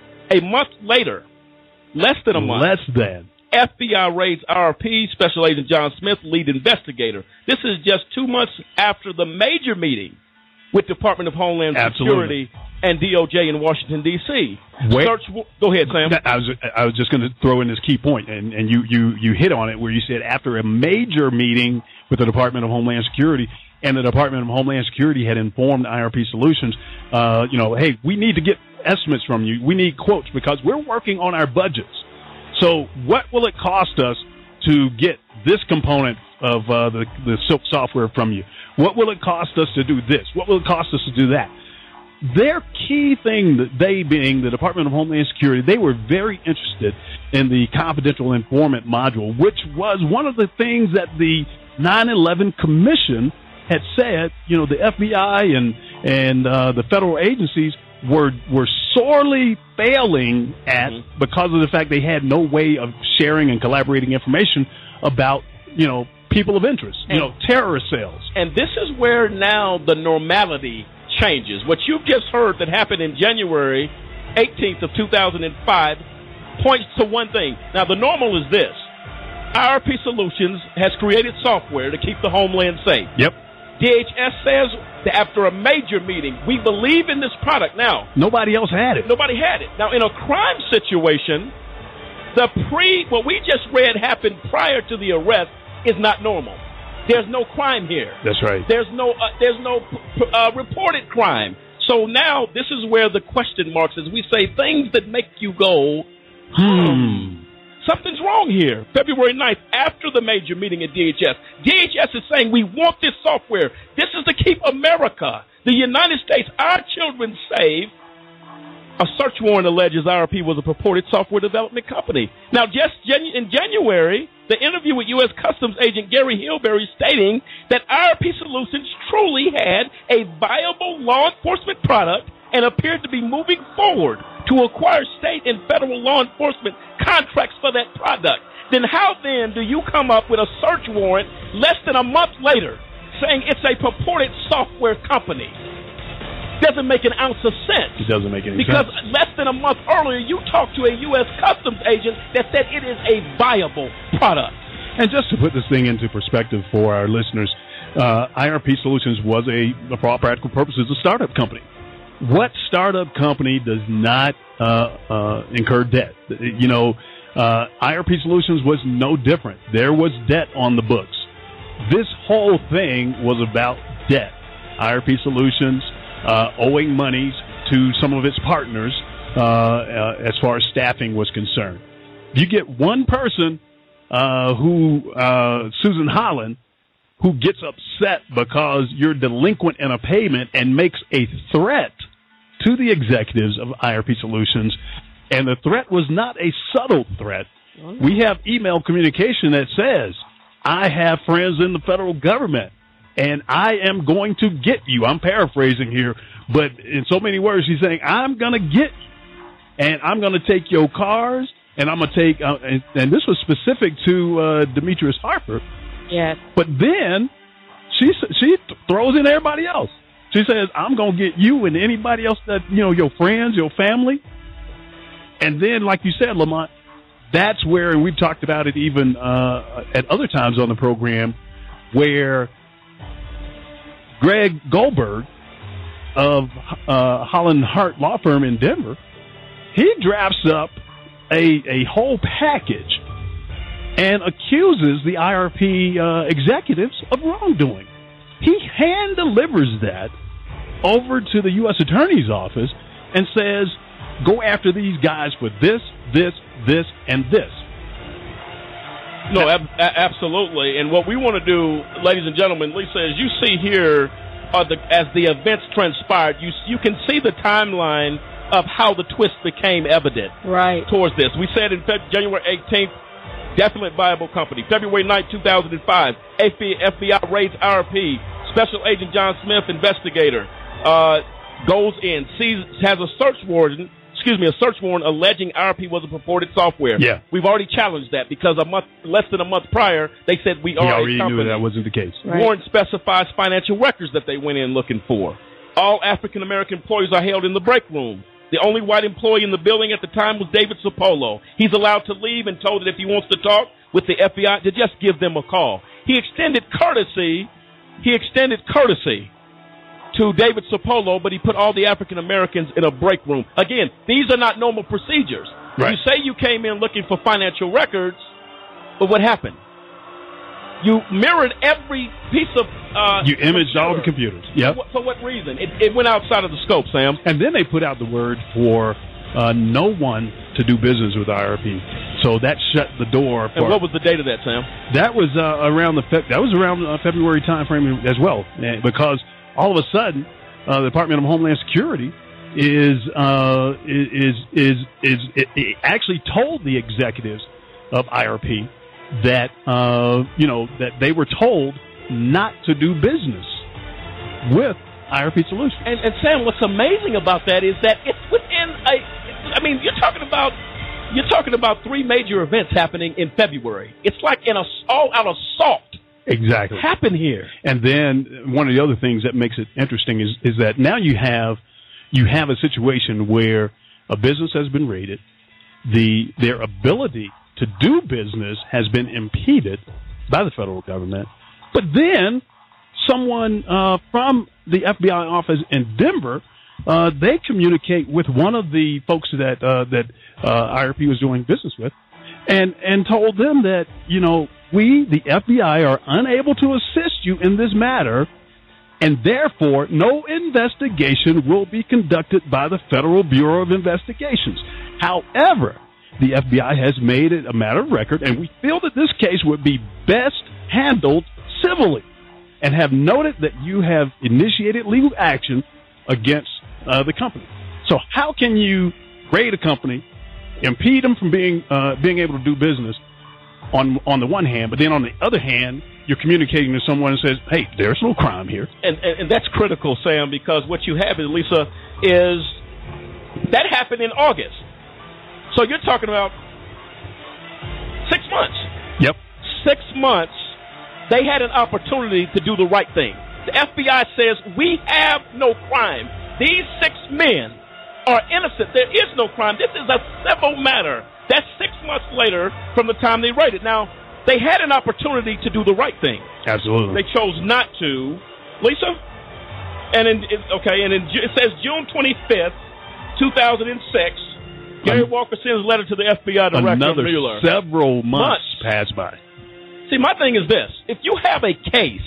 A month later, less than a month. Less than. F B I raids I R P, Special Agent John Smith, lead investigator. This is just two months after the major meeting with Department of Homeland Absolutely. Security and D O J in Washington, D C Search, go ahead, Sam. I was I was just going to throw in this key point, and, and you, you, you hit on it where you said after a major meeting with the Department of Homeland Security, and the Department of Homeland Security had informed I R P Solutions, uh, you know, hey, we need to get estimates from you. We need quotes because we're working on our budgets. So what will it cost us to get this component of uh, the, the Silk software from you? What will it cost us to do this? What will it cost us to do that? Their key thing, that they being the Department of Homeland Security, they were very interested in the confidential informant module, which was one of the things that the nine eleven Commission had said, you know, the F B I and and uh, the federal agencies were were sorely failing at mm-hmm. because of the fact they had no way of sharing and collaborating information about, you know, people of interest, you and, know, terrorist cells. And this is where now the normality changes. What you've just heard that happened in January eighteenth of two thousand five points to one thing. Now, the normal is this. I R P Solutions has created software to keep the homeland safe. Yep. D H S says that after a major meeting, we believe in this product. Now, nobody else had it. Nobody had it. Now, in a crime situation, the pre what we just read happened prior to the arrest is not normal. There's no crime here. That's right. There's no uh, there's no uh, reported crime. So now this is where the question marks is. We say things that make you go, hmm. Something's wrong here. February ninth, after the major meeting at D H S, D H S is saying we want this software. This is to keep America, the United States, our children safe. A search warrant alleges I R P was a purported software development company. Now, just genu- in January, the interview with U S Customs Agent Gary Hilberry stating that I R P Solutions truly had a viable law enforcement product and appeared to be moving forward to acquire state and federal law enforcement contracts for that product. Then how then do you come up with a search warrant less than a month later saying it's a purported software company? Doesn't make an ounce of sense. It doesn't make any because sense. Because less than a month earlier, you talked to a U S Customs agent that said it is a viable product. And just to put this thing into perspective for our listeners, uh, I R P Solutions was a, for all practical purposes, a startup company. What startup company does not uh, uh, incur debt? You know, uh, I R P Solutions was no different. There was debt on the books. This whole thing was about debt. I R P Solutions uh, owing monies to some of its partners uh, uh, as far as staffing was concerned. You get one person uh, who, uh, Susan Holland, who gets upset because you're delinquent in a payment and makes a threat to the executives of I R P Solutions, and the threat was not a subtle threat. We have email communication that says, I have friends in the federal government, and I am going to get you. I'm paraphrasing here, but in so many words, he's saying, I'm going to get you, and I'm going to take your cars, and I'm going to take, uh, and, and this was specific to uh, Demetrius Harper. Yes. But then she she throws in everybody else. She says, I'm going to get you and anybody else that, you know, your friends, your family. And then, like you said, Lamont, that's where, and we've talked about it even uh, at other times on the program, where Greg Goldberg of uh, Holland Hart Law Firm in Denver, he drafts up a, a whole package and accuses the I R P uh, executives of wrongdoing. He hand delivers that over to the U S Attorney's Office and says, go after these guys for this, this, this, and this. No, ab- absolutely. And what we want to do, ladies and gentlemen, Lisa, as you see here, uh, the, as the events transpired, you you can see the timeline of how the twist became evident right. towards this. We said in February, January eighteenth, definite viable company. February ninth, two thousand five, F B I raids I R P. Special Agent John Smith, investigator, uh, goes in, sees, has a search warrant, excuse me, a search warrant alleging I R P was a purported software. Yeah. We've already challenged that because a month, less than a month prior, they said we are he already a company. knew that wasn't the case. Right. Warrant specifies financial records that they went in looking for. All African-American employees are held in the break room. The only white employee in the building at the time was David Sapolo. He's allowed to leave and told that if he wants to talk with the F B I, to just give them a call. He extended courtesy, he extended courtesy to David Sapolo, but he put all the African Americans in a break room. Again, these are not normal procedures. Right. You say you came in looking for financial records, but what happened? You mirrored every piece of... Uh, you imaged all the computers. Yep. For what, for what reason? It, it went outside of the scope, Sam. And then they put out the word for uh, no one to do business with I R P. So that shut the door. For, and what was the date of that, Sam? That was uh, around the fe- that was around the February time frame as well, because all of a sudden uh, the Department of Homeland Security is uh, is is is, is it, it actually told the executives of I R P that uh, you know that they were told not to do business with I R P Solutions. And, and Sam, what's amazing about that is that it's within a. I mean, you're talking about you're talking about three major events happening in February. It's like an all-out assault. Exactly. Happened here. And then one of the other things that makes it interesting is is that now you have you have a situation where a business has been raided, the their ability to do business has been impeded by the federal government. But then someone uh, from the F B I office in Denver, uh, they communicate with one of the folks that uh, that uh, I R P was doing business with, and and told them that, you know, we, the F B I, are unable to assist you in this matter, and therefore no investigation will be conducted by the Federal Bureau of Investigations. However, the F B I has made it a matter of record, and we feel that this case would be best handled civilly, and have noted that you have initiated legal action against uh, the company. So how can you raid a company, impede them from being uh, being able to do business on on the one hand, but then on the other hand, you're communicating to someone and says, hey, there's no crime here. And, and, and that's critical, Sam, because what you have, is, Lisa, is that happened in August. So you're talking about six months. Yep. Six months, they had an opportunity to do the right thing. The F B I says, we have no crime. These six men are innocent. There is no crime. This is a civil matter. That's six months later from the time they raided. Now, they had an opportunity to do the right thing. Absolutely. They chose not to. Lisa? And in, okay, and in, it says June twenty-fifth, two thousand six, Gary um, Walker sends a letter to the F B I Director Another Mueller. several months, months pass by. See, my thing is this. If you have a case,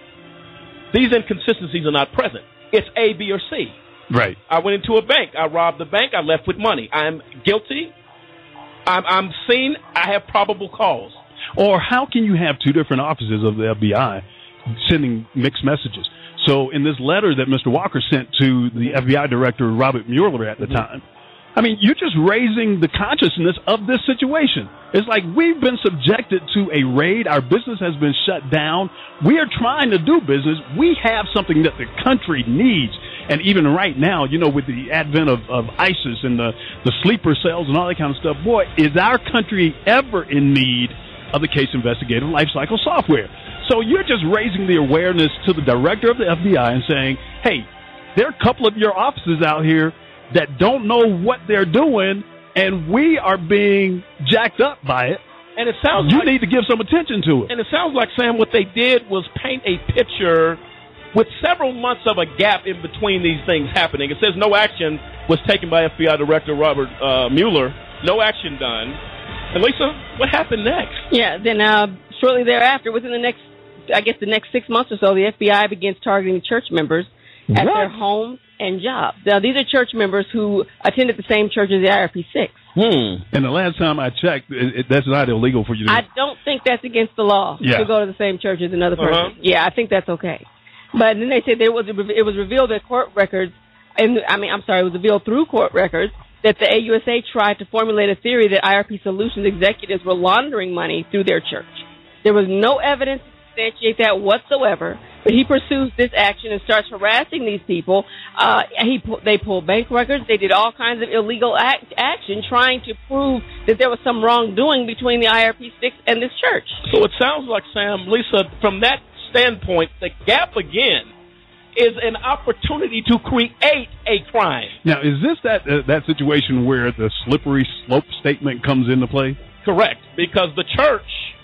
these inconsistencies are not present. It's A, B, or C. Right. I went into a bank. I robbed the bank. I left with money. I'm guilty. I'm, I'm seen. I have probable cause. Or how can you have two different offices of the F B I sending mixed messages? So in this letter that Mister Walker sent to the F B I Director, Robert Mueller, at the mm-hmm. time, I mean, you're just raising the consciousness of this situation. It's like we've been subjected to a raid. Our business has been shut down. We are trying to do business. We have something that the country needs. And even right now, you know, with the advent of, of ISIS and the, the sleeper cells and all that kind of stuff, boy, is our country ever in need of the case investigative lifecycle software. So you're just raising the awareness to the director of the F B I and saying, hey, there are a couple of your offices out here that don't know what they're doing, and we are being jacked up by it. And it sounds you like, need to give some attention to it. And it sounds like, Sam, what they did was paint a picture with several months of a gap in between these things happening. It says no action was taken by F B I Director Robert uh, Mueller. No action done. And Lisa, what happened next? Yeah, then uh, shortly thereafter, within the next, I guess the next six months or so, the F B I begins targeting church members at what? their homes and jobs. Now, these are church members who attended the same church as the I R P six. Hmm. And the last time I checked, it, it, that's not illegal for you to... I don't think that's against the law yeah. to go to the same church as another person. Uh-huh. Yeah, I think that's okay. But then they said there was it was revealed that court records, and I mean, I'm sorry, it was revealed through court records that the A U S A tried to formulate a theory that I R P Solutions executives were laundering money through their church. There was no evidence to substantiate that whatsoever, but he pursues this action and starts harassing these people. Uh, he They pulled bank records. They did all kinds of illegal act, action trying to prove that there was some wrongdoing between the I R P six and this church. So it sounds like, Sam, Lisa, from that standpoint, the gap again is an opportunity to create a crime. Now, is this that uh, that situation where the slippery slope statement comes into play? Correct, because the church,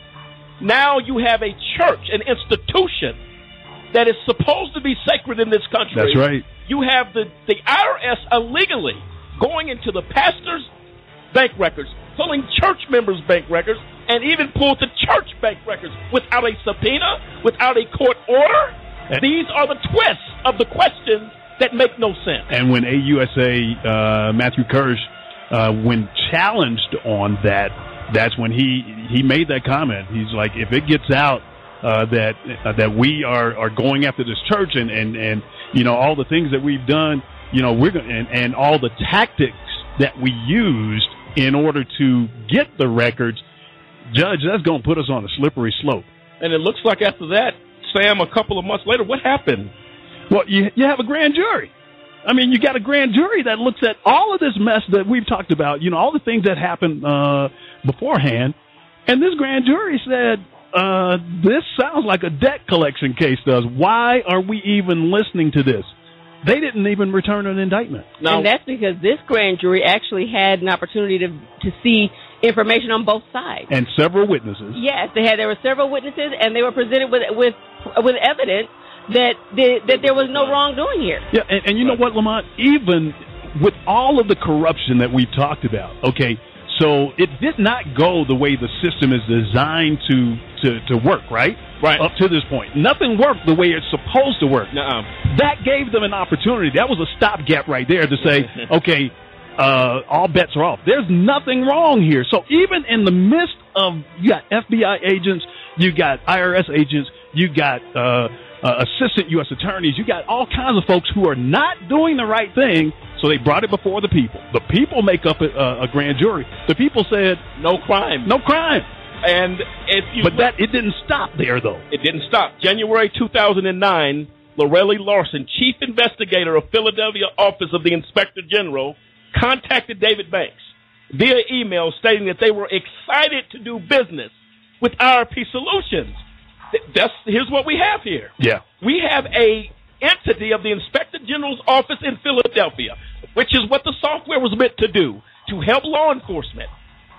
now you have a church, an institution that is supposed to be sacred in this country. That's right. You have the, the I R S illegally going into the pastor's bank records, pulling church members' bank records, and even pulled the church bank records without a subpoena, without a court order. And these are the twists of the questions that make no sense. And when A U S A, uh, Matthew Kirsch, uh, when challenged on that, that's when he, he made that comment. He's like, if it gets out uh, that uh, that we are, are going after this church and, and, and, you know, all the things that we've done, you know, we're going and, and all the tactics that we used in order to get the records, Judge, that's going to put us on a slippery slope. And it looks like after that, Sam, a couple of months later, what happened? Well, you you have a grand jury. I mean, you got a grand jury that looks at all of this mess that we've talked about, you know, all the things that happened uh, beforehand. And this grand jury said, uh, this sounds like a debt collection case does. Why are we even listening to this? They didn't even return an indictment. No. And that's because this grand jury actually had an opportunity to to see information on both sides. And several witnesses. Yes, they had. There were several witnesses, and they were presented with with with evidence that the, that there was no wrongdoing here. Yeah, and, and you know what, Lamont? Even with all of the corruption that we've talked about, okay, so it did not go the way the system is designed to, to, to work, right? Right. Up to this point. Nothing worked the way it's supposed to work. Nuh-uh. That gave them an opportunity. That was a stopgap right there to say, okay, uh, all bets are off. There's nothing wrong here. So even in the midst of, you got F B I agents, you got I R S agents, you got uh, uh, assistant U S attorneys, you got all kinds of folks who are not doing the right thing, so they brought it before the people. The people make up a, a grand jury. The people said, no crime. No crime. And if you But that it didn't stop there, though. It didn't stop. January two thousand nine, Lorelei Larson, chief investigator of Philadelphia Office of the Inspector General, contacted David Banks via email stating that they were excited to do business with I R P Solutions. That's, here's what we have here. Yeah. We have a entity of the Inspector General's office in Philadelphia, which is what the software was meant to do, to help law enforcement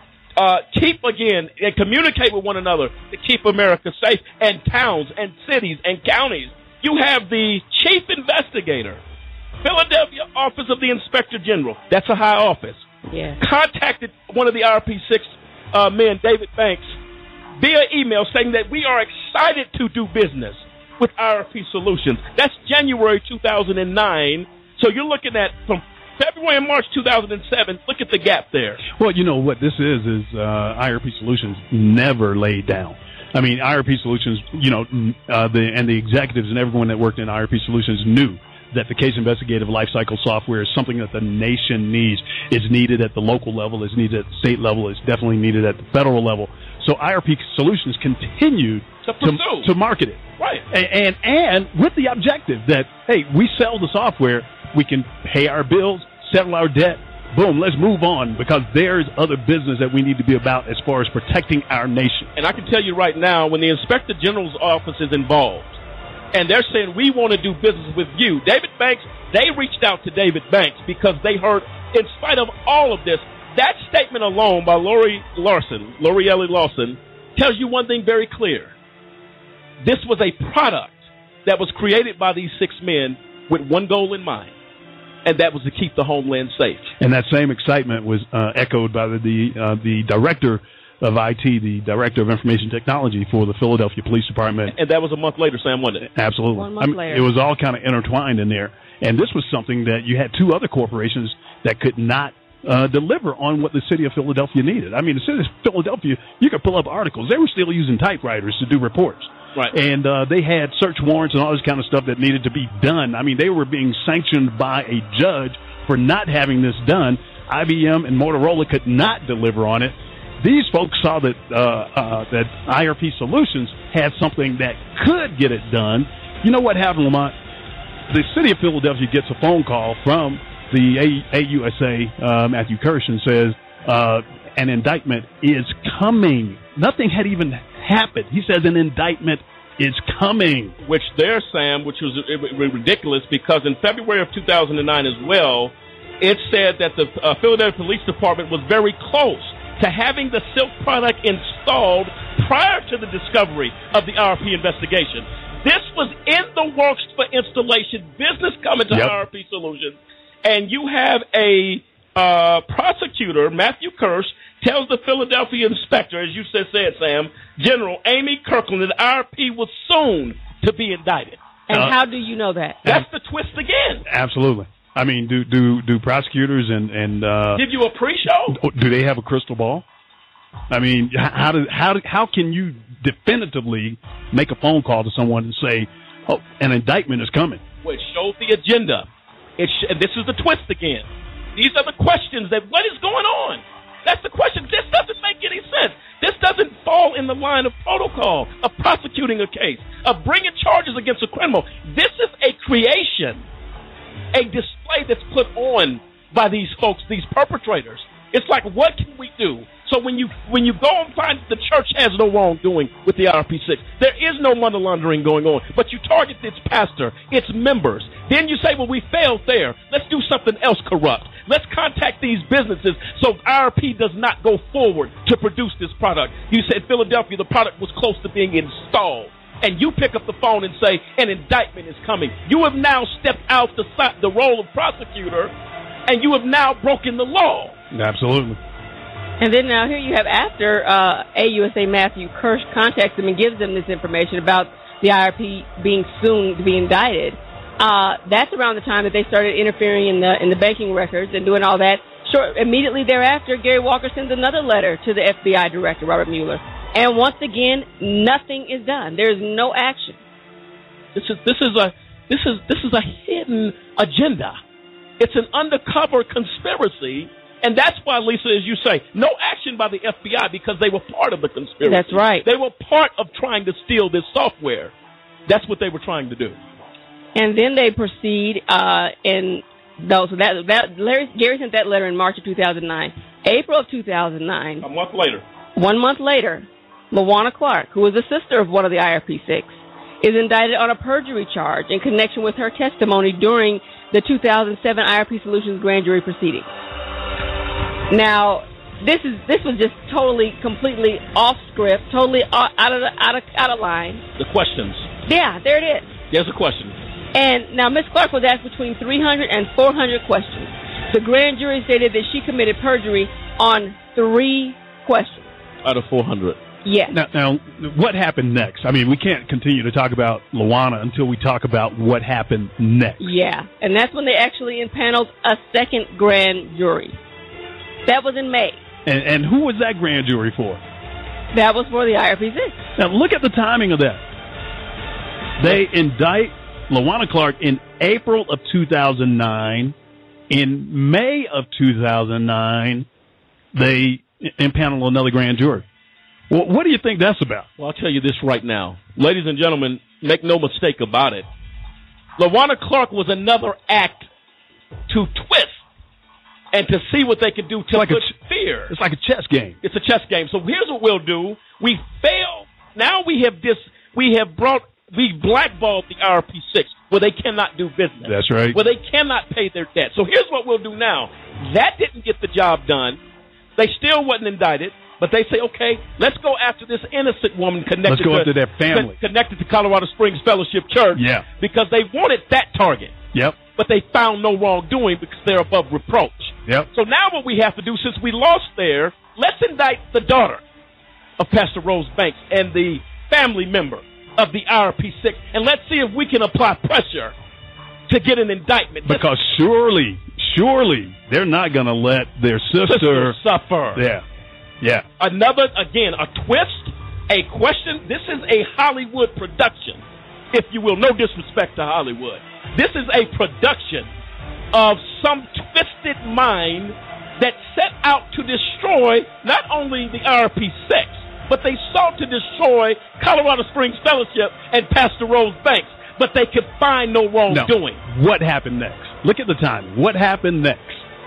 uh, keep, again, and communicate with one another to keep America safe, and towns and cities and counties. You have the chief investigator, Philadelphia Office of the Inspector General. That's a high office. Yeah. Contacted one of the I R P six uh, men, David Banks, via email saying that we are excited to do business with I R P Solutions. That's January two thousand nine. So you're looking at from February and March two thousand seven. Look at the gap there. Well, you know what this is, is uh, I R P Solutions never laid down. I mean, I R P Solutions, you know, uh, the and the executives and everyone that worked in I R P Solutions knew that the case investigative lifecycle software is something that the nation needs. It's needed at the local level. It's needed at the state level. It's definitely needed at the federal level. So I R P Solutions continued to, to, to market it. Right. And, and and with the objective that, hey, we sell the software, we can pay our bills, settle our debt, boom, let's move on, because there's other business that we need to be about as far as protecting our nation. And I can tell you right now, when the Inspector General's office is involved, and they're saying, we want to do business with you, David Banks, they reached out to David Banks because they heard, in spite of all of this, that statement alone by Lori Larson, Lorelei Larson, tells you one thing very clear. This was a product that was created by these six men with one goal in mind, and that was to keep the homeland safe. And that same excitement was uh, echoed by the the, uh, the director of I T, the Director of Information Technology for the Philadelphia Police Department. And that was a month later, Sam, wasn't it? Absolutely. One month I mean, later. it was all kind of intertwined in there. And this was something that you had two other corporations that could not uh, deliver on what the city of Philadelphia needed. I mean, the city of Philadelphia, you could pull up articles. They were still using typewriters to do reports. Right. And uh, they had search warrants and all this kind of stuff that needed to be done. I mean, they were being sanctioned by a judge for not having this done. I B M and Motorola could not deliver on it. These folks saw that uh, uh, that I R P Solutions had something that could get it done. You know what happened, Lamont? The city of Philadelphia gets a phone call from the A U S A, uh, Matthew Kirsch, and says uh, an indictment is coming. Nothing had even happened. He says an indictment is coming. Which there, Sam, which was ridiculous, because in February of two thousand nine as well, it said that the uh, Philadelphia Police Department was very close to having the Silk product installed prior to the discovery of the I R P investigation. This was in the works for installation, business coming to Yep. I R P Solutions, and you have a uh, prosecutor, Matthew Kirsch, tells the Philadelphia inspector, as you said, said Sam, General Amy Kirkland, that I R P was soon to be indicted. And Uh, how do you know that? That's the twist again. Absolutely. I mean, do do do prosecutors and and uh, Give you a pre-show? do they have a crystal ball? I mean, h- how do how do, how can you definitively make a phone call to someone and say, "Oh, an indictment is coming"? Which shows the agenda. It sh- and this is the twist again. These are the questions that what is going on? That's the question. This doesn't make any sense. This doesn't fall in the line of protocol of prosecuting a case, of bringing charges against a criminal. This is a creation, a display that's put on by these folks, these perpetrators. It's like, what can we do So when you when you go and find the church has no wrongdoing with the I R P six, there is no money laundering going on. But you target its pastor, its members. Then you say, well, we failed there. Let's do something else corrupt. Let's contact these businesses so I R P does not go forward to produce this product. You said Philadelphia, the product was close to being installed. And you pick up the phone and say, an indictment is coming. You have now stepped out the, the role of prosecutor, and you have now broken the law. Absolutely. And then now here you have after uh, A U S A Matthew Kirsch contacts them and gives them this information about the I R P being soon to be indicted. Uh, that's around the time that they started interfering in the in the banking records and doing all that. Short, immediately thereafter, Gary Walker sends another letter to the F B I director, Robert Mueller. And once again, nothing is done. There is no action. This is this is a this is this is a hidden agenda. It's an undercover conspiracy. And that's why, Lisa, as you say, no action by the F B I because they were part of the conspiracy. That's right. They were part of trying to steal this software. That's what they were trying to do. And then they proceed, uh, and those, so that, that, Larry, Gary sent that letter in March of two thousand nine. April of two thousand nine. A month later. One month later, LaWanna Clark, who was a sister of one of the I R P six, is indicted on a perjury charge in connection with her testimony during the two thousand seven I R P Solutions grand jury proceeding. Now, this is this was just totally, completely off script, totally out of the, out of out of line. The questions. Yeah, there it is. There's a question. And now Miz Clark was asked between three hundred and four hundred questions. The grand jury stated that she committed perjury on three questions. Out of four hundred. Yes. Now, now, what happened next? I mean, we can't continue to talk about LaWanna until we talk about what happened next. Yeah, and that's when they actually impaneled a second grand jury. That was in May. And, and who was that grand jury for? That was for the I R P six. Now, look at the timing of that. They indict LaWanna Clark in April of two thousand nine. In May of two thousand nine, they impanel another grand jury. Well, what do you think that's about? Well, I'll tell you this right now. Ladies and gentlemen, make no mistake about it. LaWanna Clark was another act to twist and to see what they could do to like put a, fear. It's like a chess game. It's a chess game. So here's what we'll do. We fail. Now we have this. We have brought. We blackballed the I R P six where they cannot do business. That's right. Where they cannot pay their debt. So here's what we'll do now. That didn't get the job done. They still wasn't indicted. But they say, okay, let's go after this innocent woman connected let's go to after their family. con- connected to Colorado Springs Fellowship Church. Yeah. Because they wanted that target. Yep. But they found no wrongdoing because they're above reproach. Yep. So now what we have to do, since we lost there, let's indict the daughter of Pastor Rose Banks and the family member of the I R P six, and let's see if we can apply pressure to get an indictment. Because surely, surely, they're not going to let their sister, sister suffer. Yeah. Yeah. Another, again, a twist, a question. This is a Hollywood production, if you will. No disrespect to Hollywood. This is a production of some twisted mind that set out to destroy not only the I R P six, but they sought to destroy Colorado Springs Fellowship and Pastor Rose Banks, but they could find no wrongdoing. No. What happened next? Look at the timing. What happened next?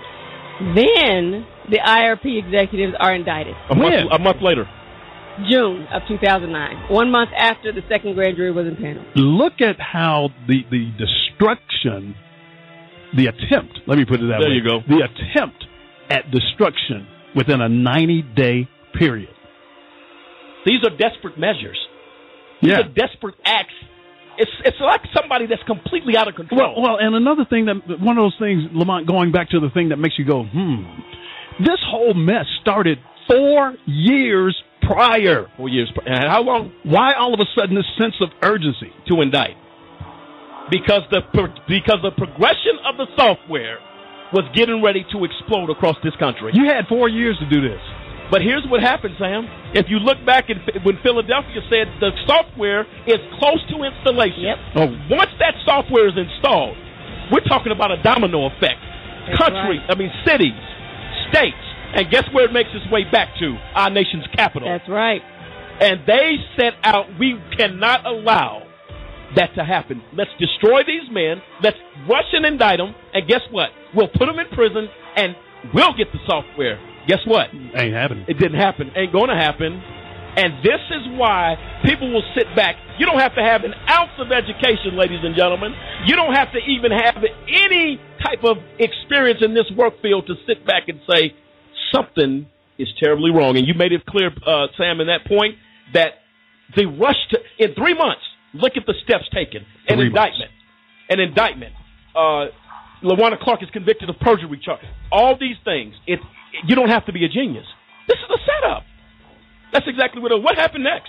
Then the I R P executives are indicted. A month, a month later. June of two thousand nine. One month after the second grand jury was impaneled. Look at how the, the destruction, the attempt, let me put it that there way. There you go. The attempt at destruction within a ninety-day period. These are desperate measures. These yeah. are desperate acts. It's it's like somebody that's completely out of control. Well, well, and another thing, that one of those things, Lamont, going back to the thing that makes you go, hmm, this whole mess started four years prior. Four years prior. And how long? Why all of a sudden this sense of urgency? To indict. Because the because the progression of the software was getting ready to explode across this country. You had four years to do this. But here's what happened, Sam. If you look back at when Philadelphia said the software is close to installation, yep. oh. once that software is installed, we're talking about a domino effect. That's Country, right. I mean cities, states, and guess where it makes its way back to? Our nation's capital. That's right. And they set out, we cannot allow that to happen. Let's destroy these men. Let's rush and indict them. And guess what? We'll put them in prison, and we'll get the software Guess what? Ain't happening. It didn't happen. Ain't going to happen. And this is why people will sit back. You don't have to have an ounce of education, ladies and gentlemen. You don't have to even have any type of experience in this work field to sit back and say something is terribly wrong. And you made it clear, uh, Sam, in that point, that the rush to, in three months, look at the steps taken. An Three indictment. An indictment. Uh, LaWanna Clark is convicted of perjury charge. All these things. It, you don't have to be a genius. This is a setup. That's exactly what it, what happened next.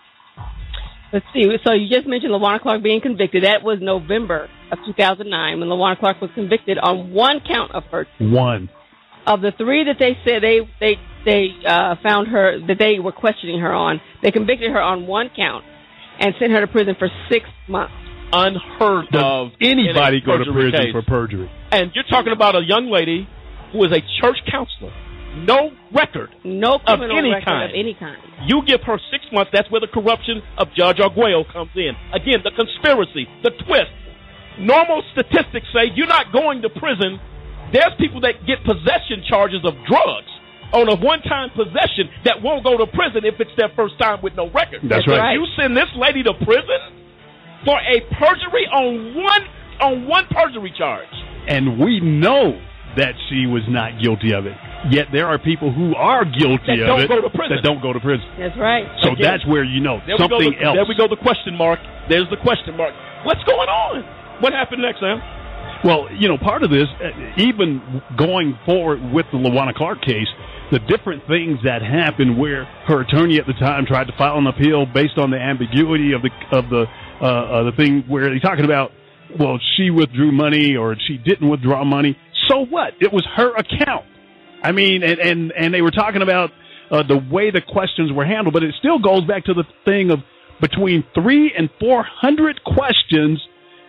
Let's see. So you just mentioned LaWanna Clark being convicted. That was November of two thousand nine when LaWanna Clark was convicted on one count of perjury. One. Of the three that they said they they they uh, found her, that they were questioning her on, they convicted her on one count and sent her to prison for six months. Unheard of. Anybody go to prison case. for perjury? And you're talking about a young lady who is a church counselor. No record. No criminal of any record kind. of any kind. You give her six months. That's where the corruption of Judge Arguello comes in. Again, the conspiracy, the twist. Normal statistics say you're not going to prison. There's people that get possession charges of drugs on a one-time possession that won't go to prison if it's their first time with no record. That's right. You send this lady to prison for a perjury on one on one perjury charge. And we know that she was not guilty of it. Yet there are people who are guilty That of don't it go to prison. that don't go to prison. That's right. So Again, that's where you know there something we go, the, else. There we go, the question mark. There's the question mark. What's going on? What happened next, Sam? Well, you know, part of this, uh, even going forward with the LaWanna Clark case, the different things that happened where her attorney at the time tried to file an appeal based on the ambiguity of the of the uh, uh, the thing where they're talking about, well, she withdrew money or she didn't withdraw money. So what? It was her account. I mean, and and, and they were talking about uh, the way the questions were handled, but it still goes back to the thing of between three and four hundred questions.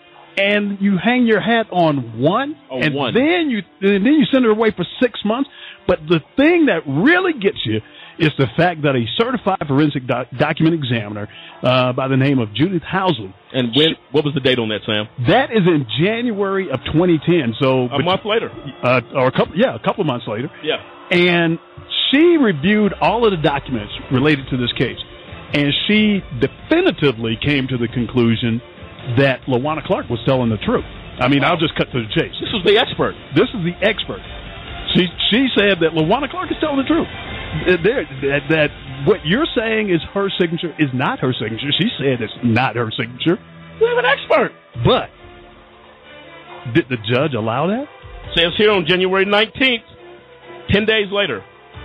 And you hang your hat on one, on and one. then you and then you send her away for six months. But the thing that really gets you is the fact that a certified forensic doc- document examiner uh, by the name of Judith Housley. And when? What was the date on that, Sam? That is in January of twenty ten. So a month later, uh, or a couple, yeah, a couple of months later. Yeah. And she reviewed all of the documents related to this case, and she definitively came to the conclusion that LaWanna Clark was telling the truth. I mean, wow. I'll just cut to the chase. This is the expert. This is the expert. She she said that LaWanna Clark is telling the truth. There, that, that what you're saying is her signature is not her signature. She said it's not her signature. We have an expert. But did the judge allow that? Says here on January nineteenth, ten days later,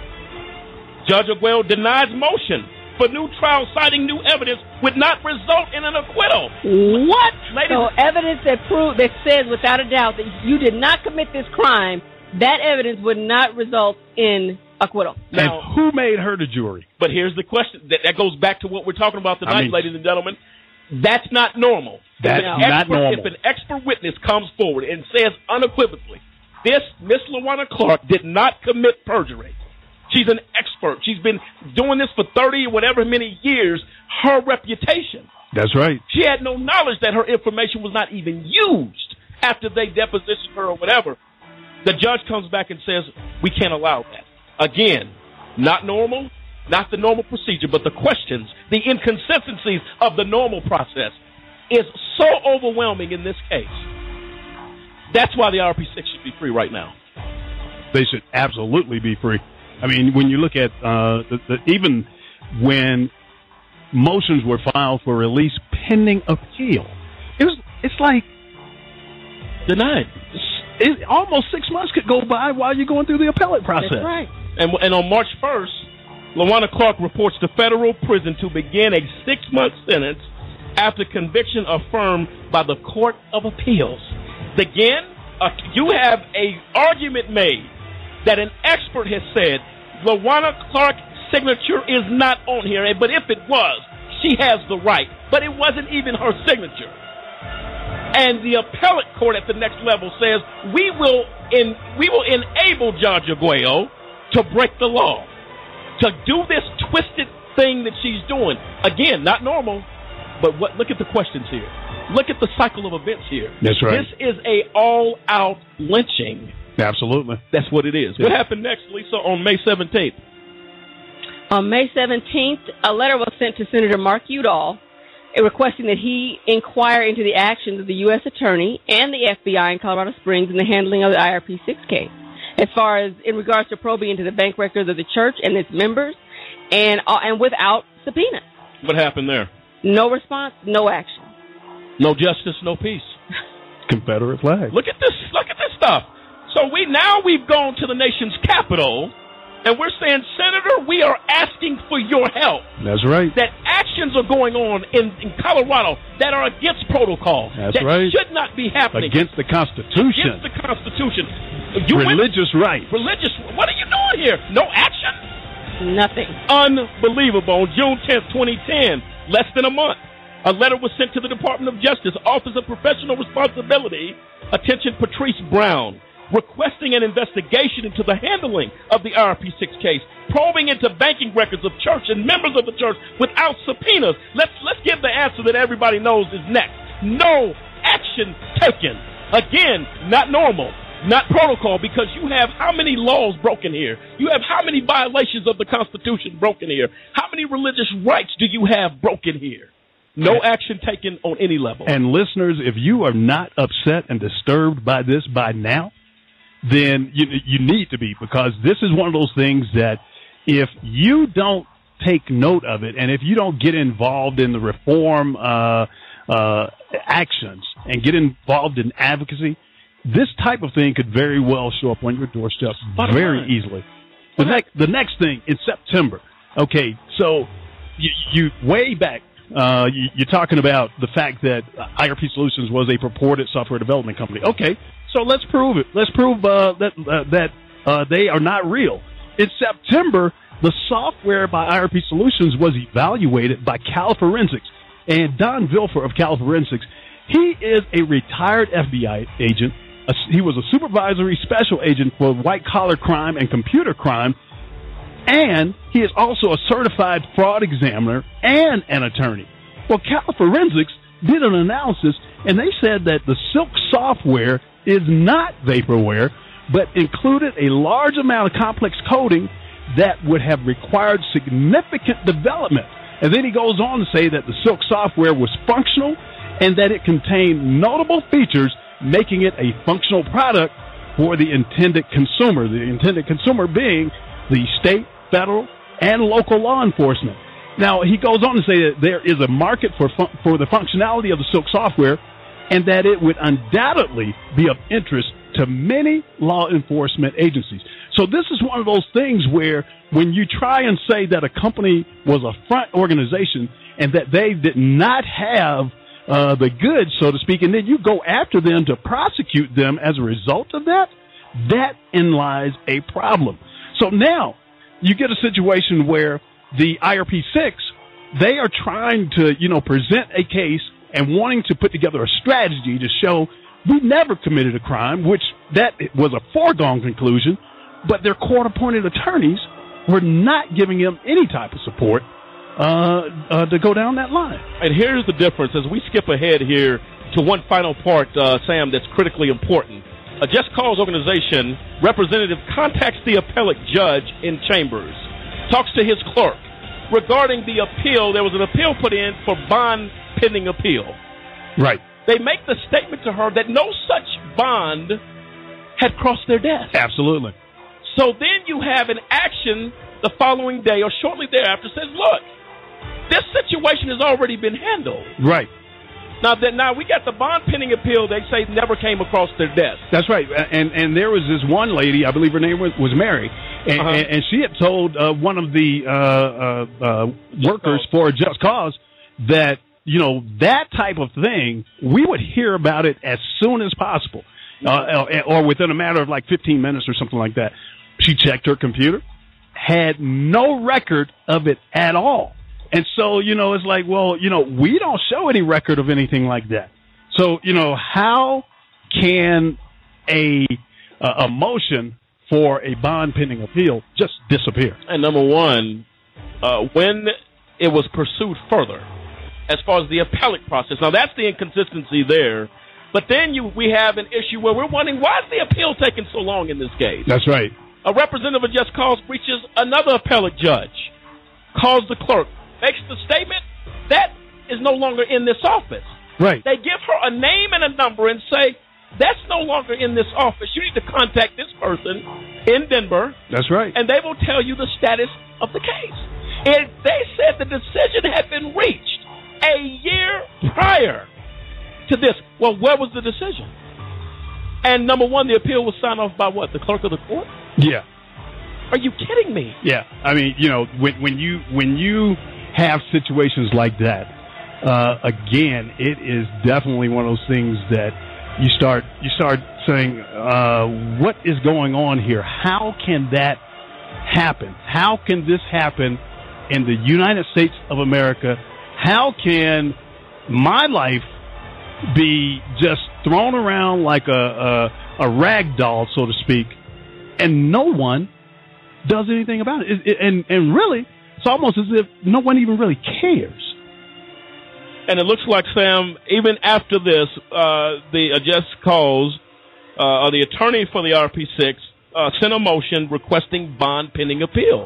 Judge Arguello denies motion for new trial, citing new evidence would not result in an acquittal. What? Ladies, so evidence that prove that says without a doubt that you did not commit this crime, that evidence would not result in acquittal. Now, and who made her the jury? But here's the question. That, that goes back to what we're talking about tonight, I mean, ladies and gentlemen. That's not normal. That's no. not expert, normal. If an expert witness comes forward and says unequivocally, this Miss LaWanna Clark did not commit perjury. She's an expert. She's been doing this for thirty or whatever many years. Her reputation. That's right. She had no knowledge that her information was not even used after they depositioned her or whatever. The judge comes back and says, we can't allow that. Again, not normal, not the normal procedure, but the questions, the inconsistencies of the normal process is so overwhelming in this case. That's why the R P six should be free right now. They should absolutely be free. I mean, when you look at uh, the, the, even when motions were filed for release pending appeal, it was it's like denied. It, almost six months could go by while you're going through the appellate process. That's right. And, and on March first, LaWanna Clark reports to federal prison to begin a six-month sentence after conviction affirmed by the Court of Appeals. Again, uh, you have a argument made that an expert has said LaWanna Clark's signature is not on here, but if it was, she has the right. But it wasn't even her signature. And the appellate court at the next level says we will in, we will enable Judge Arguello to break the law, to do this twisted thing that she's doing. Again, not normal, but what? Look at the questions here. Look at the cycle of events here. That's right. This is a all-out lynching Absolutely. That's what it is. Yeah. What happened next, Lisa, on May seventeenth? On May seventeenth, a letter was sent to Senator Mark Udall requesting that he inquire into the actions of the U S Attorney and the F B I in Colorado Springs in the handling of the I R P six case, as far as in regards to probing into the bank records of the church and its members, and uh, and without subpoenas. What happened there? No response, no action. No justice, no peace. Confederate flag. Look at this. Look at this stuff. So we now we've gone to the nation's capital, and we're saying, Senator, we are asking for your help. That's right. That actions are going on in, in Colorado that are against protocol. That's that right. should not be happening. Against the Constitution. Against the Constitution. You religious went, rights. Religious. What are you doing here? No action? Nothing. Unbelievable. On June tenth, twenty ten, less than a month, a letter was sent to the Department of Justice, Office of Professional Responsibility, attention Patrice Brown, requesting an investigation into the handling of the I R P six case, probing into banking records of church and members of the church without subpoenas. Let's let's give the answer that everybody knows is next. No action taken. Again, not normal, not protocol, because you have how many laws broken here? You have how many violations of the Constitution broken here? How many religious rights do you have broken here? No action taken on any level. And listeners, if you are not upset and disturbed by this by now, then you you need to be, because this is one of those things that if you don't take note of it, and if you don't get involved in the reform uh, uh, actions and get involved in advocacy, this type of thing could very well show up on your doorstep Bottom very line. easily. The next the next thing in September. Okay, so you, you way back. Uh, you, you're talking about the fact that I R P Solutions was a purported software development company. Okay, so let's prove it. Let's prove uh, that uh, that uh, they are not real. In September, the software by I R P Solutions was evaluated by Cal Forensics. And Don Vilfer of Cal Forensics, he is a retired F B I agent. A, he was a supervisory special agent for white-collar crime and computer crime. And he is also a certified fraud examiner and an attorney. Well, Cal Forensics did an analysis, and they said that the Silk software is not vaporware, but included a large amount of complex coding that would have required significant development. And then he goes on to say that the Silk software was functional and that it contained notable features, making it a functional product for the intended consumer, the intended consumer being the state, federal, and local law enforcement. Now, he goes on to say that there is a market for fun- for the functionality of the Silk software, and that it would undoubtedly be of interest to many law enforcement agencies. So this is one of those things where when you try and say that a company was a front organization and that they did not have uh, the goods, so to speak, and then you go after them to prosecute them as a result of that, that in lies a problem. So now you get a situation where the I R P six, they are trying to, you know, present a case and wanting to put together a strategy to show we never committed a crime, which that was a foregone conclusion, but their court-appointed attorneys were not giving them any type of support uh, uh, to go down that line. And here's the difference as we skip ahead here to one final part, uh, Sam, that's critically important. A Just Cause organization representative contacts the appellate judge in Chambers, talks to his clerk regarding the appeal. There was an appeal put in for bond pending appeal. Right. They make the statement to her that no such bond had crossed their desk. Absolutely. So then you have an action the following day or shortly thereafter says, look, this situation has already been handled. Right. Now that now we got the bond pending appeal they say never came across their desk. That's right. And and there was this one lady, I believe her name was, was Mary, and, Uh-huh. and, and she had told uh, one of the uh, uh, uh, workers for a Just Cause that, you know, that type of thing, we would hear about it as soon as possible, uh, or within a matter of like fifteen minutes or something like that. She checked her computer, had no record of it at all. And so, you know, it's like, well, you know, we don't show any record of anything like that. So, you know, how can a a motion for a bond pending appeal just disappear? And number one, uh, when it was pursued further, as far as the appellate process, now that's the inconsistency there. But then you we have an issue where we're wondering, why is the appeal taking so long in this case? That's right. A representative of just cause reaches another appellate judge, calls the clerk, makes the statement, that is no longer in this office. Right. They give her a name and a number and say, that's no longer in this office. You need to contact this person in Denver. That's right. And they will tell you the status of the case. And they said the decision had been reached a year prior to this. Well, where was the decision? And number one, the appeal was signed off by what? The clerk of the court? Yeah. Are you kidding me? Yeah. I mean, you know, when, when you when you have situations like that, uh, again, it is definitely one of those things that you start you start saying, uh, what is going on here? How can that happen? How can this happen in the United States of America? How can my life be just thrown around like a, a, a rag doll, so to speak, and no one does anything about it? It, it? And, and really, it's almost as if no one even really cares. And it looks like, Sam, even after this, uh, the uh, just cause, uh, or the attorney for the R P six uh, sent a motion requesting bond pending appeal.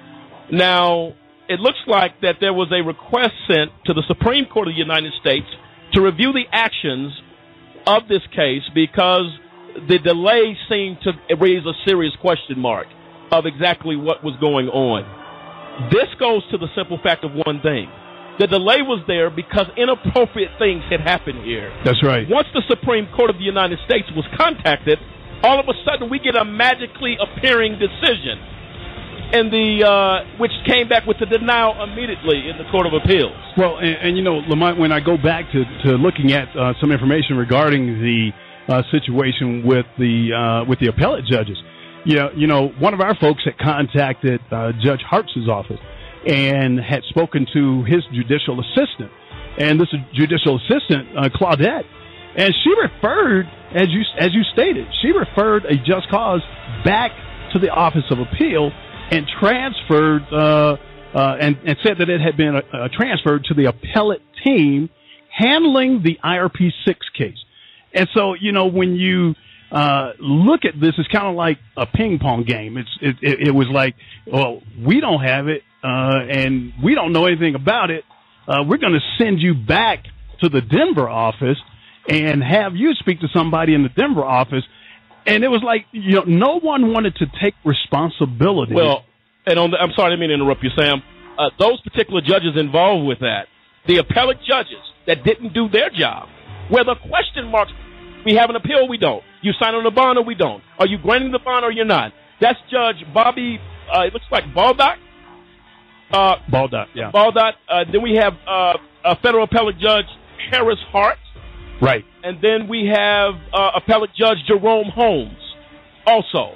Now, it looks like that there was a request sent to the Supreme Court of the United States to review the actions of this case because the delay seemed to raise a serious question mark of exactly what was going on. This goes to the simple fact of one thing. The delay was there because inappropriate things had happened here. That's right. Once the Supreme Court of the United States was contacted, all of a sudden we get a magically appearing decision, and the uh, which came back with the denial immediately in the Court of Appeals. Well, and, and you know, Lamont, when I go back to, to looking at uh, some information regarding the uh, situation with the uh, with the appellate judges, you know, you know, one of our folks had contacted uh, Judge Hart's office and had spoken to his judicial assistant, and this judicial assistant, uh, Claudette, and she referred, as you as you stated, she referred a just cause back to the Office of Appeal and transferred uh, uh, and, and said that it had been uh, transferred to the appellate team handling the I R P six case. And so, you know, when you uh, look at this, it's kind of like a ping pong game. It's it, it, it was like, well, we don't have it. Uh, and we don't know anything about it. Uh, we're going to send you back to the Denver office and have you speak to somebody in the Denver office. And it was like, you know, no one wanted to take responsibility. Well, and on the, I'm sorry, I didn't mean to interrupt you, Sam. Uh, those particular judges involved with that, the appellate judges that didn't do their job, where the question marks, we have an appeal, we don't. You sign on the bond or we don't. Are you granting the bond or you're not? That's Judge Bobby, uh, it looks like Baldock. Uh, Baldock, yeah. Baldock. Uh, then we have uh, a federal appellate judge, Harris Hart. Right. And then we have uh, appellate judge Jerome Holmes also.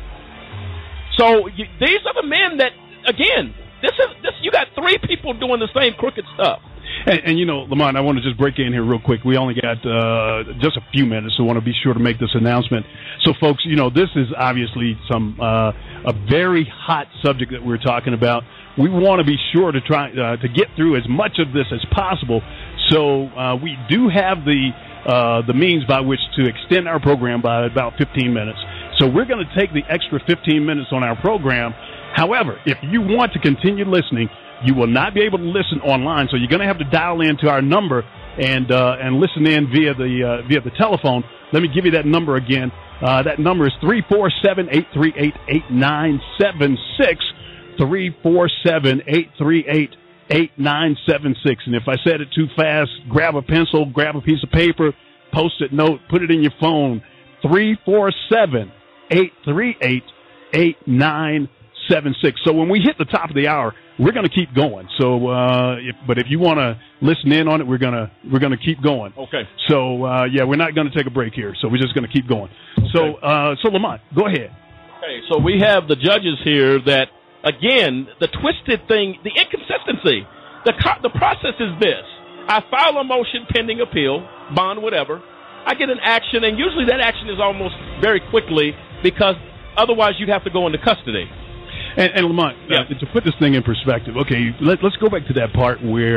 So you, these are the men that, again, this is this. You got three people doing the same crooked stuff. And, and you know, Lamont, I want to just break in here real quick. We only got uh, just a few minutes, so I want to be sure to make this announcement. So, folks, you know, this is obviously some uh, a very hot subject that we're talking about. We want to be sure to try uh, to get through as much of this as possible. So uh, we do have the uh, the means by which to extend our program by about fifteen minutes. So we're going to take the extra fifteen minutes on our program. However, if you want to continue listening, you will not be able to listen online. So you're going to have to dial into our number and uh, and listen in via the uh, via the telephone. Let me give you that number again. Uh, that number is three four seven, eight three eight, eight nine seven six. three four seven, eight three eight, eight nine seven six. And if I said it too fast, grab a pencil, grab a piece of paper, post-it note, put it in your phone. three four seven, eight three eight, eight nine seven six. So when we hit the top of the hour, we're going to keep going. So, uh, if, but if you want to listen in on it, we're going to we're going to keep going. Okay. So, uh, yeah, we're not going to take a break here. So we're just going to keep going. Okay. So, uh, so Lamont, go ahead. Okay. So we have the judges here that, again, the twisted thing, the inconsistency. The co- the process is this. I file a motion pending appeal, bond, whatever. I get an action, and usually that action is almost very quickly because otherwise you'd have to go into custody. And, and Lamont, yeah. uh, to put this thing in perspective, okay, let, let's go back to that part where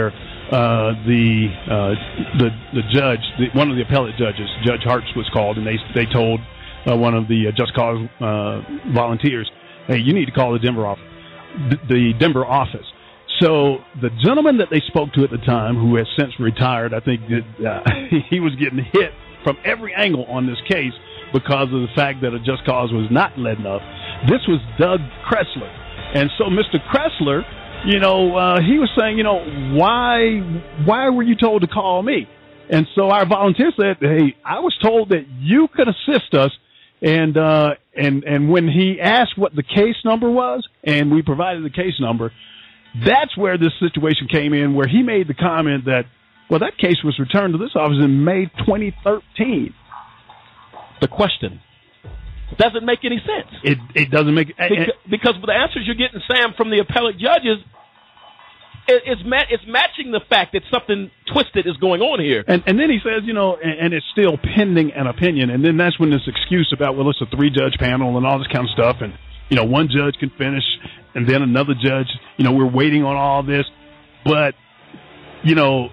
uh, the uh, the the judge, the, one of the appellate judges, Judge Hartz was called, and they they told uh, one of the uh, Just Cause uh, volunteers, "Hey, you need to call the Denver office." The Denver office. So the gentleman that they spoke to at the time, who has since retired, I think that uh, he was getting hit from every angle on this case because of the fact that a Just Cause was not letting up. This was Doug Kressler. And so Mister Kressler, you know, uh, he was saying, you know, why why were you told to call me? And so our volunteer said, hey, I was told that you could assist us. And uh, and and when he asked what the case number was, and we provided the case number, that's where this situation came in, where he made the comment that, well, that case was returned to this office in May twenty thirteen. The question doesn't make any sense. It it doesn't make because, because the answers you're getting, Sam, from the appellate judges, it, it's ma- it's matching the fact that something twisted is going on here. And and then he says, you know, and, and it's still pending an opinion. And then that's when this excuse about, well, it's a three-judge panel and all this kind of stuff. And, you know, one judge can finish and then another judge, you know, we're waiting on all this. But, you know,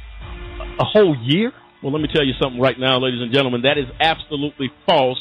a whole year? Well, let me tell you something right now, ladies and gentlemen. That is absolutely false.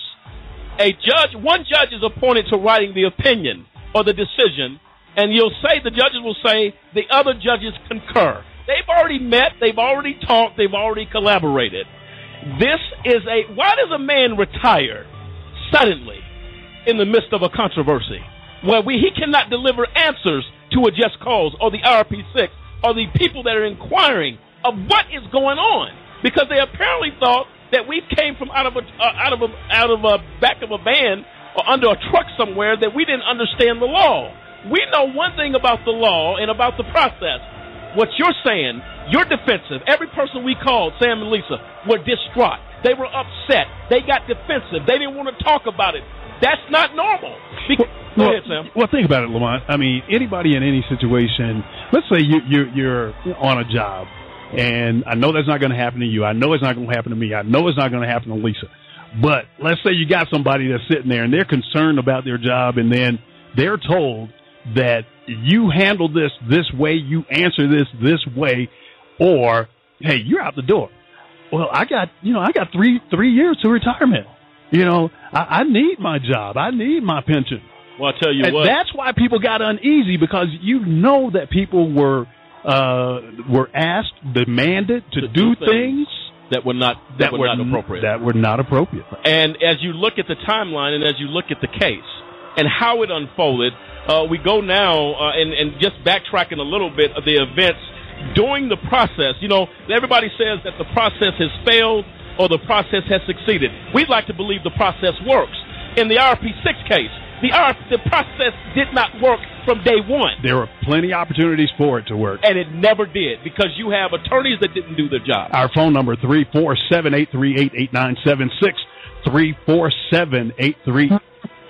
A judge, one judge is appointed to writing the opinion or the decision, and you'll say, the judges will say, the other judges concur. They've already met, they've already talked, they've already collaborated. This is a, why does a man retire suddenly in the midst of a controversy where we, he cannot deliver answers to a just cause or the I R P six or the people that are inquiring of what is going on? Because they apparently thought that we came from out of a, uh, out of a, out of a back of a van or under a truck somewhere, that we didn't understand the law. We know one thing about the law and about the process. What you're saying, you're defensive. Every person we called, Sam and Lisa, were distraught. They were upset. They got defensive. They didn't want to talk about it. That's not normal. Be- well, Go well, ahead, Sam. Well, think about it, Lamont. I mean, anybody in any situation, let's say you, you, you're on a job, and I know that's not going to happen to you. I know it's not going to happen to me. I know it's not going to happen to Lisa. But let's say you got somebody that's sitting there, and they're concerned about their job, and then they're told that you handle this this way, you answer this this way, or, hey, you're out the door. Well, I got, you know, I got three three years to retirement. You know, I, I need my job. I need my pension. Well, I'll tell you and what. That's why people got uneasy, because you know that people were uh, were asked, demanded to, to do, do things, things that were not that, that were, were not appropriate. That were not appropriate. And as you look at the timeline and as you look at the case and how it unfolded, uh, we go now uh, and, and just backtracking a little bit of the events during the process. You know, everybody says that the process has failed or the process has succeeded. We'd like to believe the process works. In the I R P six case, the, R- the process did not work from day one. There were plenty of opportunities for it to work. And it never did, because you have attorneys that didn't do their job. Our phone number, three four seven, eight three eight, eight nine seven six, three four seven, eight three eight,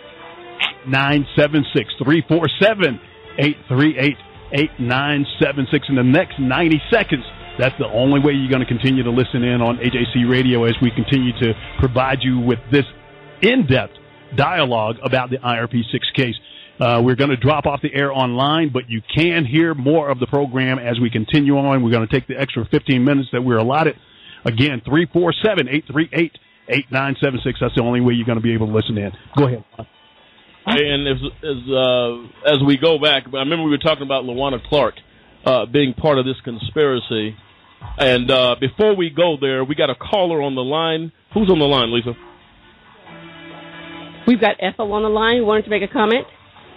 eight nine seven six, three four seven, eight three eight, eight nine seven six. In the next ninety seconds, that's the only way you're going to continue to listen in on A J C Radio as we continue to provide you with this in-depth dialogue about the I R P six case. Uh, we're going to drop off the air online, but you can hear more of the program as we continue on. We're going to take the extra fifteen minutes that we're allotted. Again, three four seven, eight three eight, eight nine seven six. That's the only way you're going to be able to listen in. Go ahead. And as as, uh, as we go back, I remember we were talking about LaWanna Clark uh, being part of this conspiracy. And uh, before we go there, we got a caller on the line. Who's on the line, Lisa? We've got Ethel on the line. You wanted to make a comment?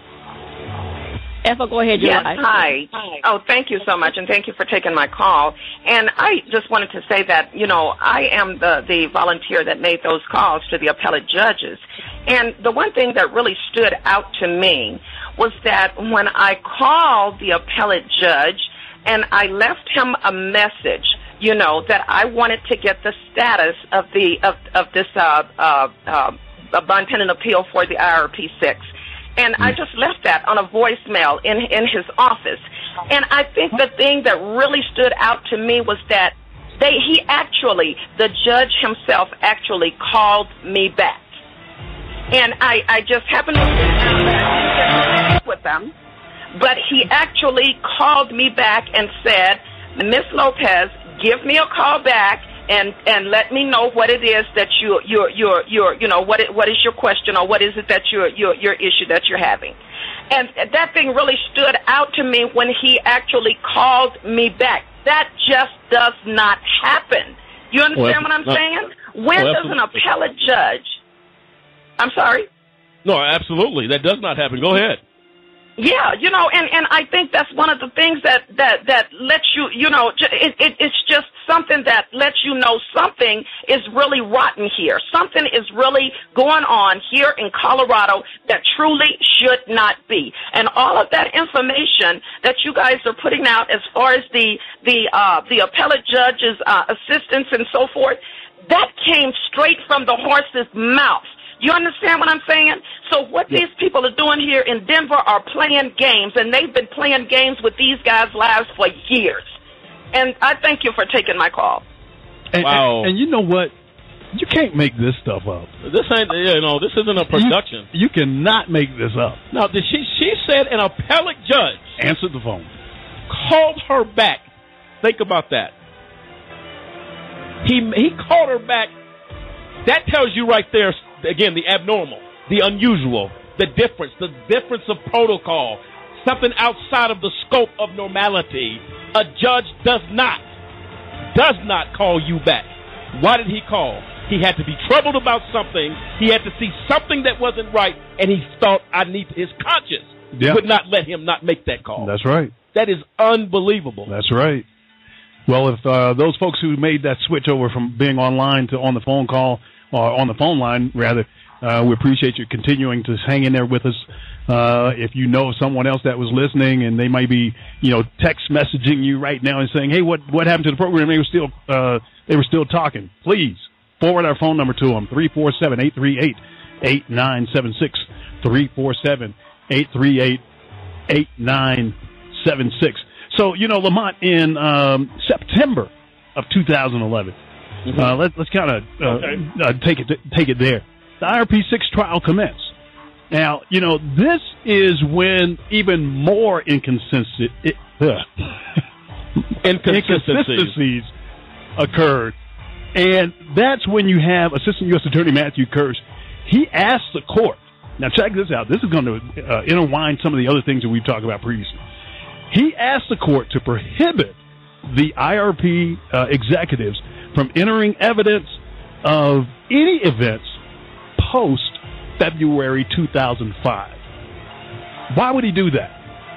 Ethel, go ahead. You're yes, live. hi. hi. Oh, thank you so much, and thank you for taking my call. And I just wanted to say that, you know, I am the, the volunteer that made those calls to the appellate judges. And the one thing that really stood out to me was that when I called the appellate judge and I left him a message, you know, that I wanted to get the status of the of, of this uh, uh, uh, bond pending appeal for the I R P six. And I just left that on a voicemail in in his office. And I think the thing that really stood out to me was that they he actually, the judge himself actually called me back. And I, I just happened to sit with them. But he actually called me back and said Miss Lopez, give me a call back and and let me know what it is that you you you you you know what it, what is your question or what is it that your your your issue that you're having. And that thing really stood out to me when he actually called me back. That just does not happen. You understand well, what I'm no, saying? When well, does an appellate judge? I'm sorry? No, absolutely. That does not happen. Go ahead. Yeah, you know, and, and I think that's one of the things that, that, that lets you, you know, it, it, it's just something that lets you know something is really rotten here. Something is really going on here in Colorado that truly should not be. And all of that information that you guys are putting out as far as the, the, uh, the appellate judge's uh, assistance and so forth, that came straight from the horse's mouth. You understand what I'm saying? So what these people are doing here in Denver are playing games, and they've been playing games with these guys' lives for years. And I thank you for taking my call. And, wow. And, and you know what? You can't make this stuff up. This ain't, you know, this isn't a production. You, you cannot make this up. Now, did she, she said an appellate judge answered the phone, called her back. Think about that. He, he called her back. That tells you right there, again, the abnormal, the unusual, the difference, the difference of protocol, something outside of the scope of normality. A judge does not, does not call you back. Why did he call? He had to be troubled about something. He had to see something that wasn't right, and he thought, I need, his conscience yeah. would not let him not make that call. That's right. That is unbelievable. That's right. Well, if uh, those folks who made that switch over from being online to on the phone call, or on the phone line, rather, uh, we appreciate you continuing to hang in there with us. Uh, if you know someone else that was listening and they might be, you know, text messaging you right now and saying, hey, what, what happened to the program? They were still, uh, they were still talking. Please forward our phone number to them, three four seven, eight three eight, eight nine seven six, three four seven, eight three eight, eight nine seven six. So, you know, Lamont, in um, September of two thousand eleven, mm-hmm. uh, let, let's kind of uh, okay. uh, take it take it there. The I R P six trial commenced. Now, you know, this is when even more inconsistency, it, uh, inconsistencies. inconsistencies occurred. And that's when you have Assistant U S Attorney Matthew Kirsch. He asked the court, now check this out, this is going to uh, intertwine some of the other things that we've talked about previously. He asked the court to prohibit the I R P uh, executives from entering evidence of any events post-February two thousand five. Why would he do that?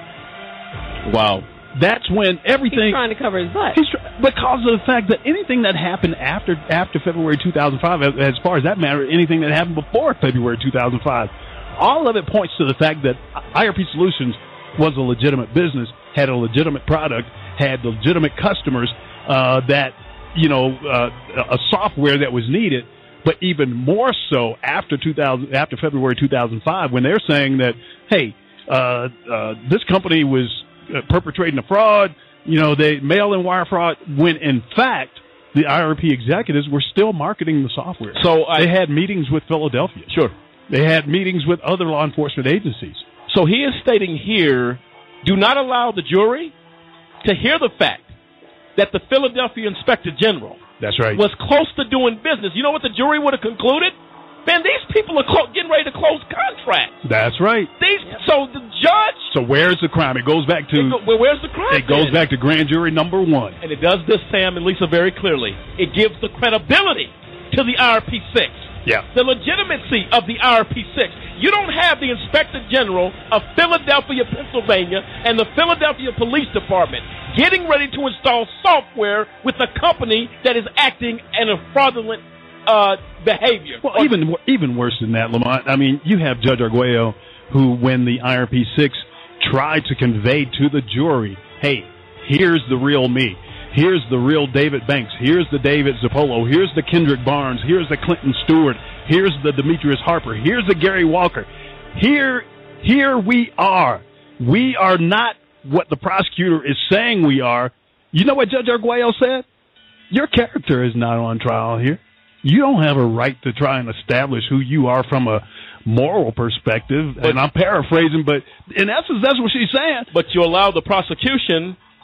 Wow. That's when everything... He's trying to cover his butt. He's tr- because of the fact that anything that happened after after February two thousand five, as, as far as that matter, anything that happened before February two thousand five, all of it points to the fact that I R P Solutions was a legitimate business, had a legitimate product, had legitimate customers, uh, that, you know, uh, a software that was needed, but even more so after two thousand, after February two thousand five, when they're saying that, hey, uh, uh, this company was uh, perpetrating a fraud, you know, they mail-in wire fraud, when in fact the I R P executives were still marketing the software. So I, they had meetings with Philadelphia. Sure. They had meetings with other law enforcement agencies. So he is stating here, do not allow the jury to hear the fact that the Philadelphia Inspector General That's right. was close to doing business. You know what the jury would have concluded? Man, these people are clo- getting ready to close contracts. That's right. These, so the judge... So where's the crime? It goes back to... Go, well, where's the crime? It goes then? back to grand jury number one. And it does this, Sam and Lisa, very clearly. It gives the credibility to the I R P six. Yeah. The legitimacy of the I R P six. You don't have the Inspector General of Philadelphia, Pennsylvania, and the Philadelphia Police Department getting ready to install software with a company that is acting in a fraudulent uh, behavior. Well, or, even even worse than that, Lamont. I mean, you have Judge Arguello, who, when the I R P six tried to convey to the jury, hey, here's the real me. Here's the real David Banks. Here's the David Zappolo. Here's the Kendrick Barnes. Here's the Clinton Stewart. Here's the Demetrius Harper. Here's the Gary Walker. Here, here we are. We are not what the prosecutor is saying we are. You know what Judge Arguello said? Your character is not on trial here. You don't have a right to try and establish who you are from a moral perspective. But, and I'm paraphrasing, but in essence, that's what she's saying. But you allow the prosecution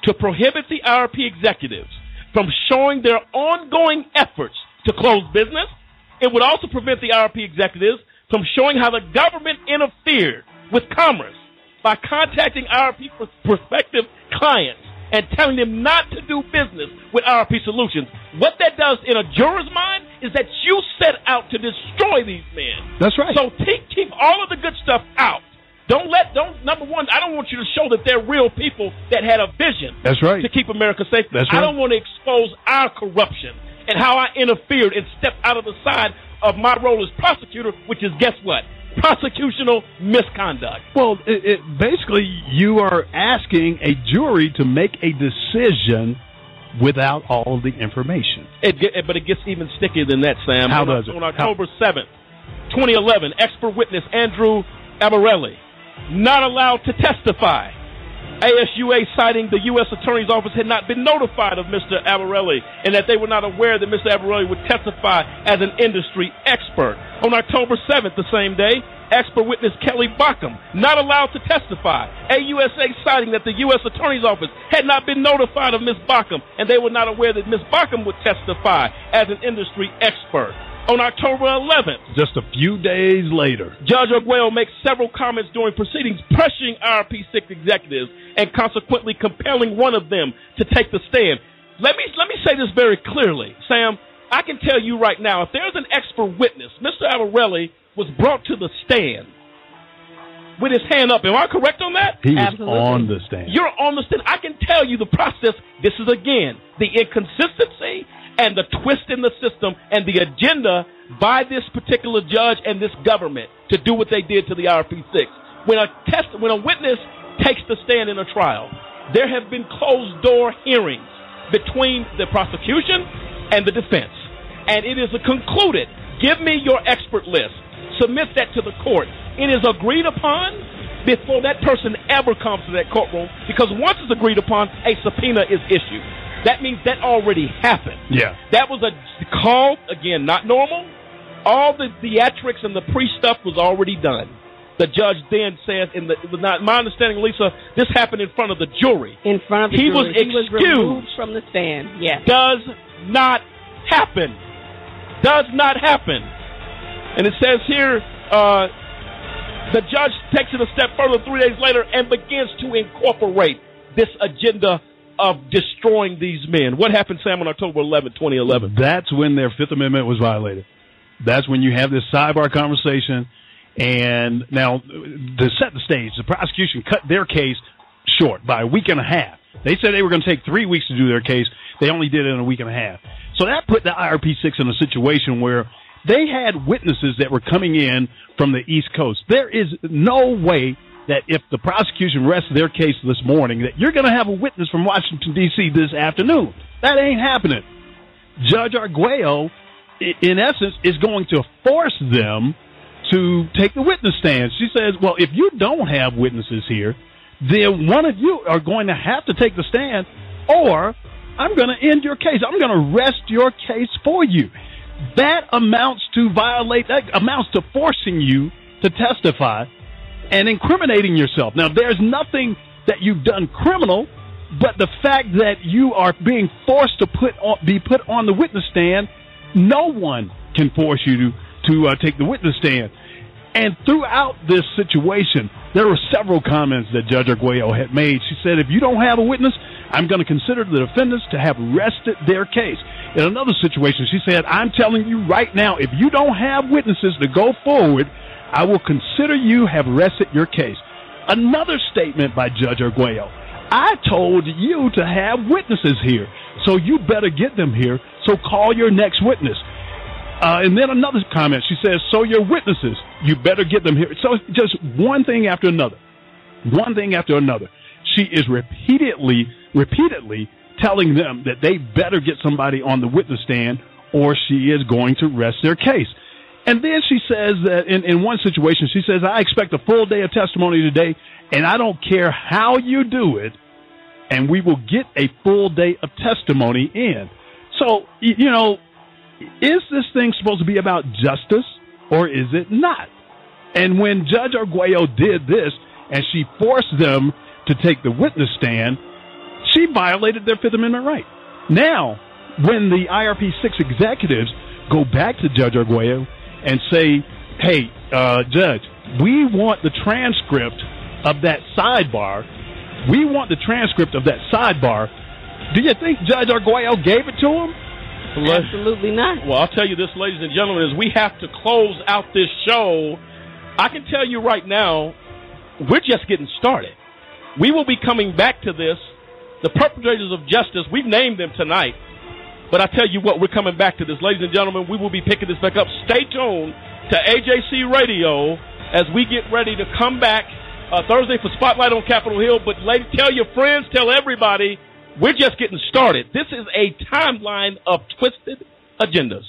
to prohibit the I R P executives from showing their ongoing efforts to close business. It would also prevent the I R P executives from showing how the government interfered with commerce by contacting I R P prospective clients and telling them not to do business with I R P Solutions. What that does in a juror's mind is that you set out to destroy these men. That's right. So keep, keep all of the good stuff out. Don't let, don't, number one, I don't want you to show that they're real people that had a vision. That's right. To keep America safe. That's I right. don't want to expose our corruption and how I interfered and stepped out of the side of my role as prosecutor, which is, guess what? Prosecutional misconduct. Well, it, it, basically, you are asking a jury to make a decision without all of the information. It, get, but it gets even stickier than that, Sam. How on, does it? On October seventh, twenty eleven, expert witness Andrew Abarelli not allowed to testify. A S U A citing the U S Attorney's Office had not been notified of Mister Abarelli and that they were not aware that Mister Abarelli would testify as an industry expert. On October seventh, the same day, expert witness Kelly Bockham not allowed to testify. A U S A citing that the U S Attorney's Office had not been notified of Miz Bockham and they were not aware that Miz Bockham would testify as an industry expert. On October eleventh, just a few days later, Judge Arguello makes several comments during proceedings pressuring I R P six executives and consequently compelling one of them to take the stand. Let me let me say this very clearly, Sam. I can tell you right now, if there's an expert witness, Mister Abarelli was brought to the stand with his hand up. Am I correct on that? He was Absolutely. on the stand. You're on the stand. I can tell you the process. This is, again, the inconsistency and the twist in the system and the agenda by this particular judge and this government to do what they did to the I R P six. When a test, when a witness takes the stand in a trial, there have been closed-door hearings between the prosecution and the defense. And it is concluded, give me your expert list. Submit that to the court. It is agreed upon before that person ever comes to that courtroom, because once it's agreed upon, a subpoena is issued. That means that already happened. Yeah. That was a call, again, not normal. All the theatrics and the pre-stuff was already done. The judge then said, in the, it was not my understanding, Lisa, this happened in front of the jury. In front of the he jury. Was he was excused. removed from the stand. Yes. Does not happen. Does not happen. And it says here, uh, the judge takes it a step further three days later and begins to incorporate this agenda of destroying these men. What happened, Sam, on October eleventh, twenty eleven? That's when their Fifth Amendment was violated. That's when you have this sidebar conversation. And now, to set the stage, the prosecution cut their case short by a week and a half. They said they were going to take three weeks to do their case. They only did it in a week and a half. So that put the I R P six in a situation where they had witnesses that were coming in from the East Coast. There is no way that if the prosecution rests their case this morning, that you're going to have a witness from Washington, D C this afternoon. That ain't happening. Judge Arguello, in essence, is going to force them to take the witness stand. She says, well, if you don't have witnesses here, then one of you are going to have to take the stand, or I'm going to end your case. I'm going to rest your case for you. That amounts to violate, that amounts to forcing you to testify and incriminating yourself. Now, there's nothing that you've done criminal, but the fact that you are being forced to put on, be put on the witness stand, no one can force you to, to uh, take the witness stand. And throughout this situation, there were several comments that Judge Arguello had made. She said, if you don't have a witness, I'm going to consider the defendants to have rested their case. In another situation, she said, I'm telling you right now, if you don't have witnesses to go forward, I will consider you have rested your case. Another statement by Judge Arguello, I told you to have witnesses here, so you better get them here, so call your next witness. Uh, and then another comment, she says, so your witnesses, you better get them here. So just one thing after another, one thing after another. She is repeatedly, repeatedly telling them that they better get somebody on the witness stand or she is going to rest their case. And then she says that in, in one situation, she says, I expect a full day of testimony today, and I don't care how you do it, and we will get a full day of testimony in. So, you know, is this thing supposed to be about justice, or is it not? And when Judge Arguello did this, and she forced them to take the witness stand, she violated their Fifth Amendment right. Now, when the I R P six executives go back to Judge Arguello and say, hey, uh, Judge, we want the transcript of that sidebar. We want the transcript of that sidebar. Do you think Judge Arguello gave it to him? Absolutely not. Well, I'll tell you this, ladies and gentlemen, as we have to close out this show, I can tell you right now, we're just getting started. We will be coming back to this. The perpetrators of justice, we've named them tonight. But I tell you what, we're coming back to this. Ladies and gentlemen, we will be picking this back up. Stay tuned to A J C Radio as we get ready to come back uh, Thursday for Spotlight on Capitol Hill. But ladies, tell your friends, tell everybody, we're just getting started. This is a timeline of twisted agendas.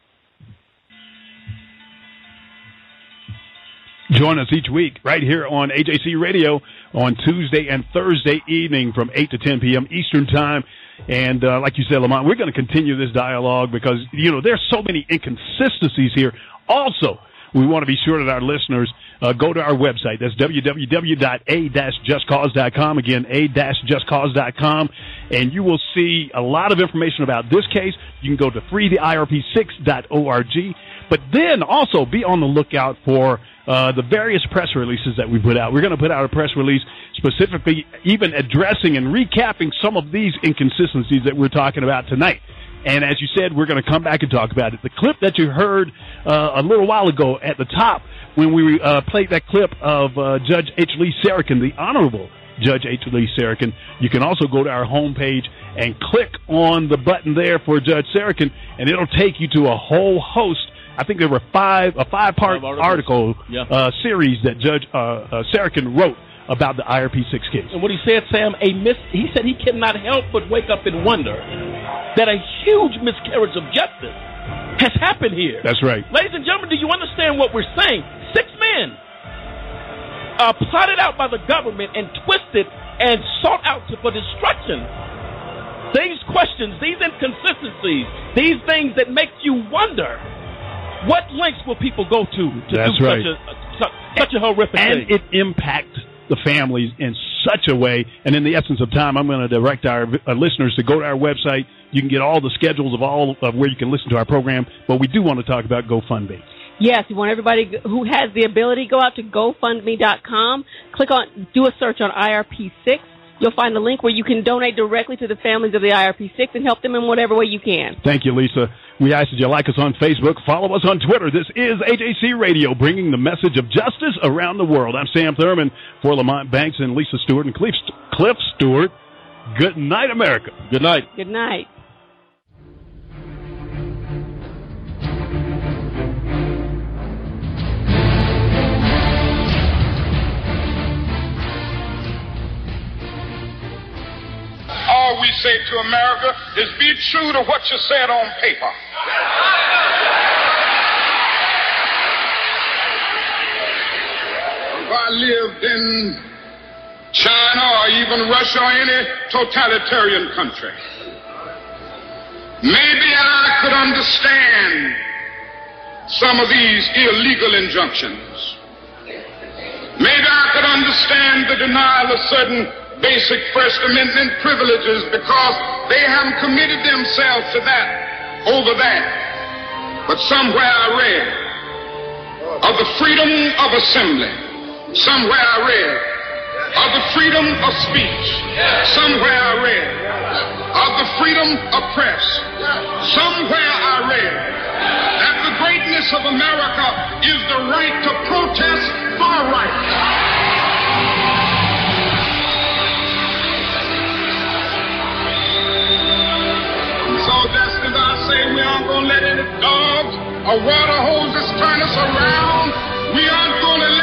Join us each week right here on A J C Radio on Tuesday and Thursday evening from eight to ten p.m. Eastern Time. And uh, like you said, Lamont, we're going to continue this dialogue because, you know, there's so many inconsistencies here. Also, we want to be sure that our listeners uh, go to our website. That's w w w dot a dash just cause dot com. Again, a dash just cause dot com. And you will see a lot of information about this case. You can go to free the I R P six dot org. But then also be on the lookout for uh, the various press releases that we put out. We're going to put out a press release specifically even addressing and recapping some of these inconsistencies that we're talking about tonight. And as you said, we're going to come back and talk about it. The clip that you heard uh, a little while ago at the top when we uh, played that clip of uh, Judge H. Lee Sarakin, the Honorable Judge H. Lee Sarakin, you can also go to our homepage and click on the button there for Judge Sarakin, and it'll take you to a whole host. I think there were five a five-part five article yeah. uh, series that Judge uh, uh, Sarakin wrote about the I R P six case. And what he said, Sam, a mis- he said he cannot help but wake up and wonder that a huge miscarriage of justice has happened here. That's right. Ladies and gentlemen, do you understand what we're saying? Six men uh, plotted out by the government and twisted and sought out to, for destruction. These questions, these inconsistencies, these things that make you wonder, what lengths will people go to to That's do right. such a such, such a horrific and thing? And it impacts the families in such a way. And in the essence of time, I'm going to direct our uh, listeners to go to our website. You can get all the schedules of all of where you can listen to our program. But we do want to talk about GoFundMe. Yes, we want everybody who has the ability to go out to go fund me dot com. Click on, do a search on I R P six. You'll find a link where you can donate directly to the families of the I R P six and help them in whatever way you can. Thank you, Lisa. We ask that you like us on Facebook, follow us on Twitter. This is A J C Radio, bringing the message of justice around the world. I'm Sam Thurman for Lamont Banks and Lisa Stewart and Cliff, Cliff Stewart. Good night, America. Good night. Good night. All we say to America is be true to what you said on paper. If I lived in China or even Russia or any totalitarian country, maybe I could understand some of these illegal injunctions. Maybe I could understand the denial of certain basic First Amendment privileges because they haven't committed themselves to that over that. But somewhere I read of the freedom of assembly. Somewhere I read of the freedom of speech. Somewhere I read of the freedom of press. Somewhere I read that the greatness of America is the right to protest far right. So just as I say, we aren't going to let any dogs or water hoses turn us around. We aren't going to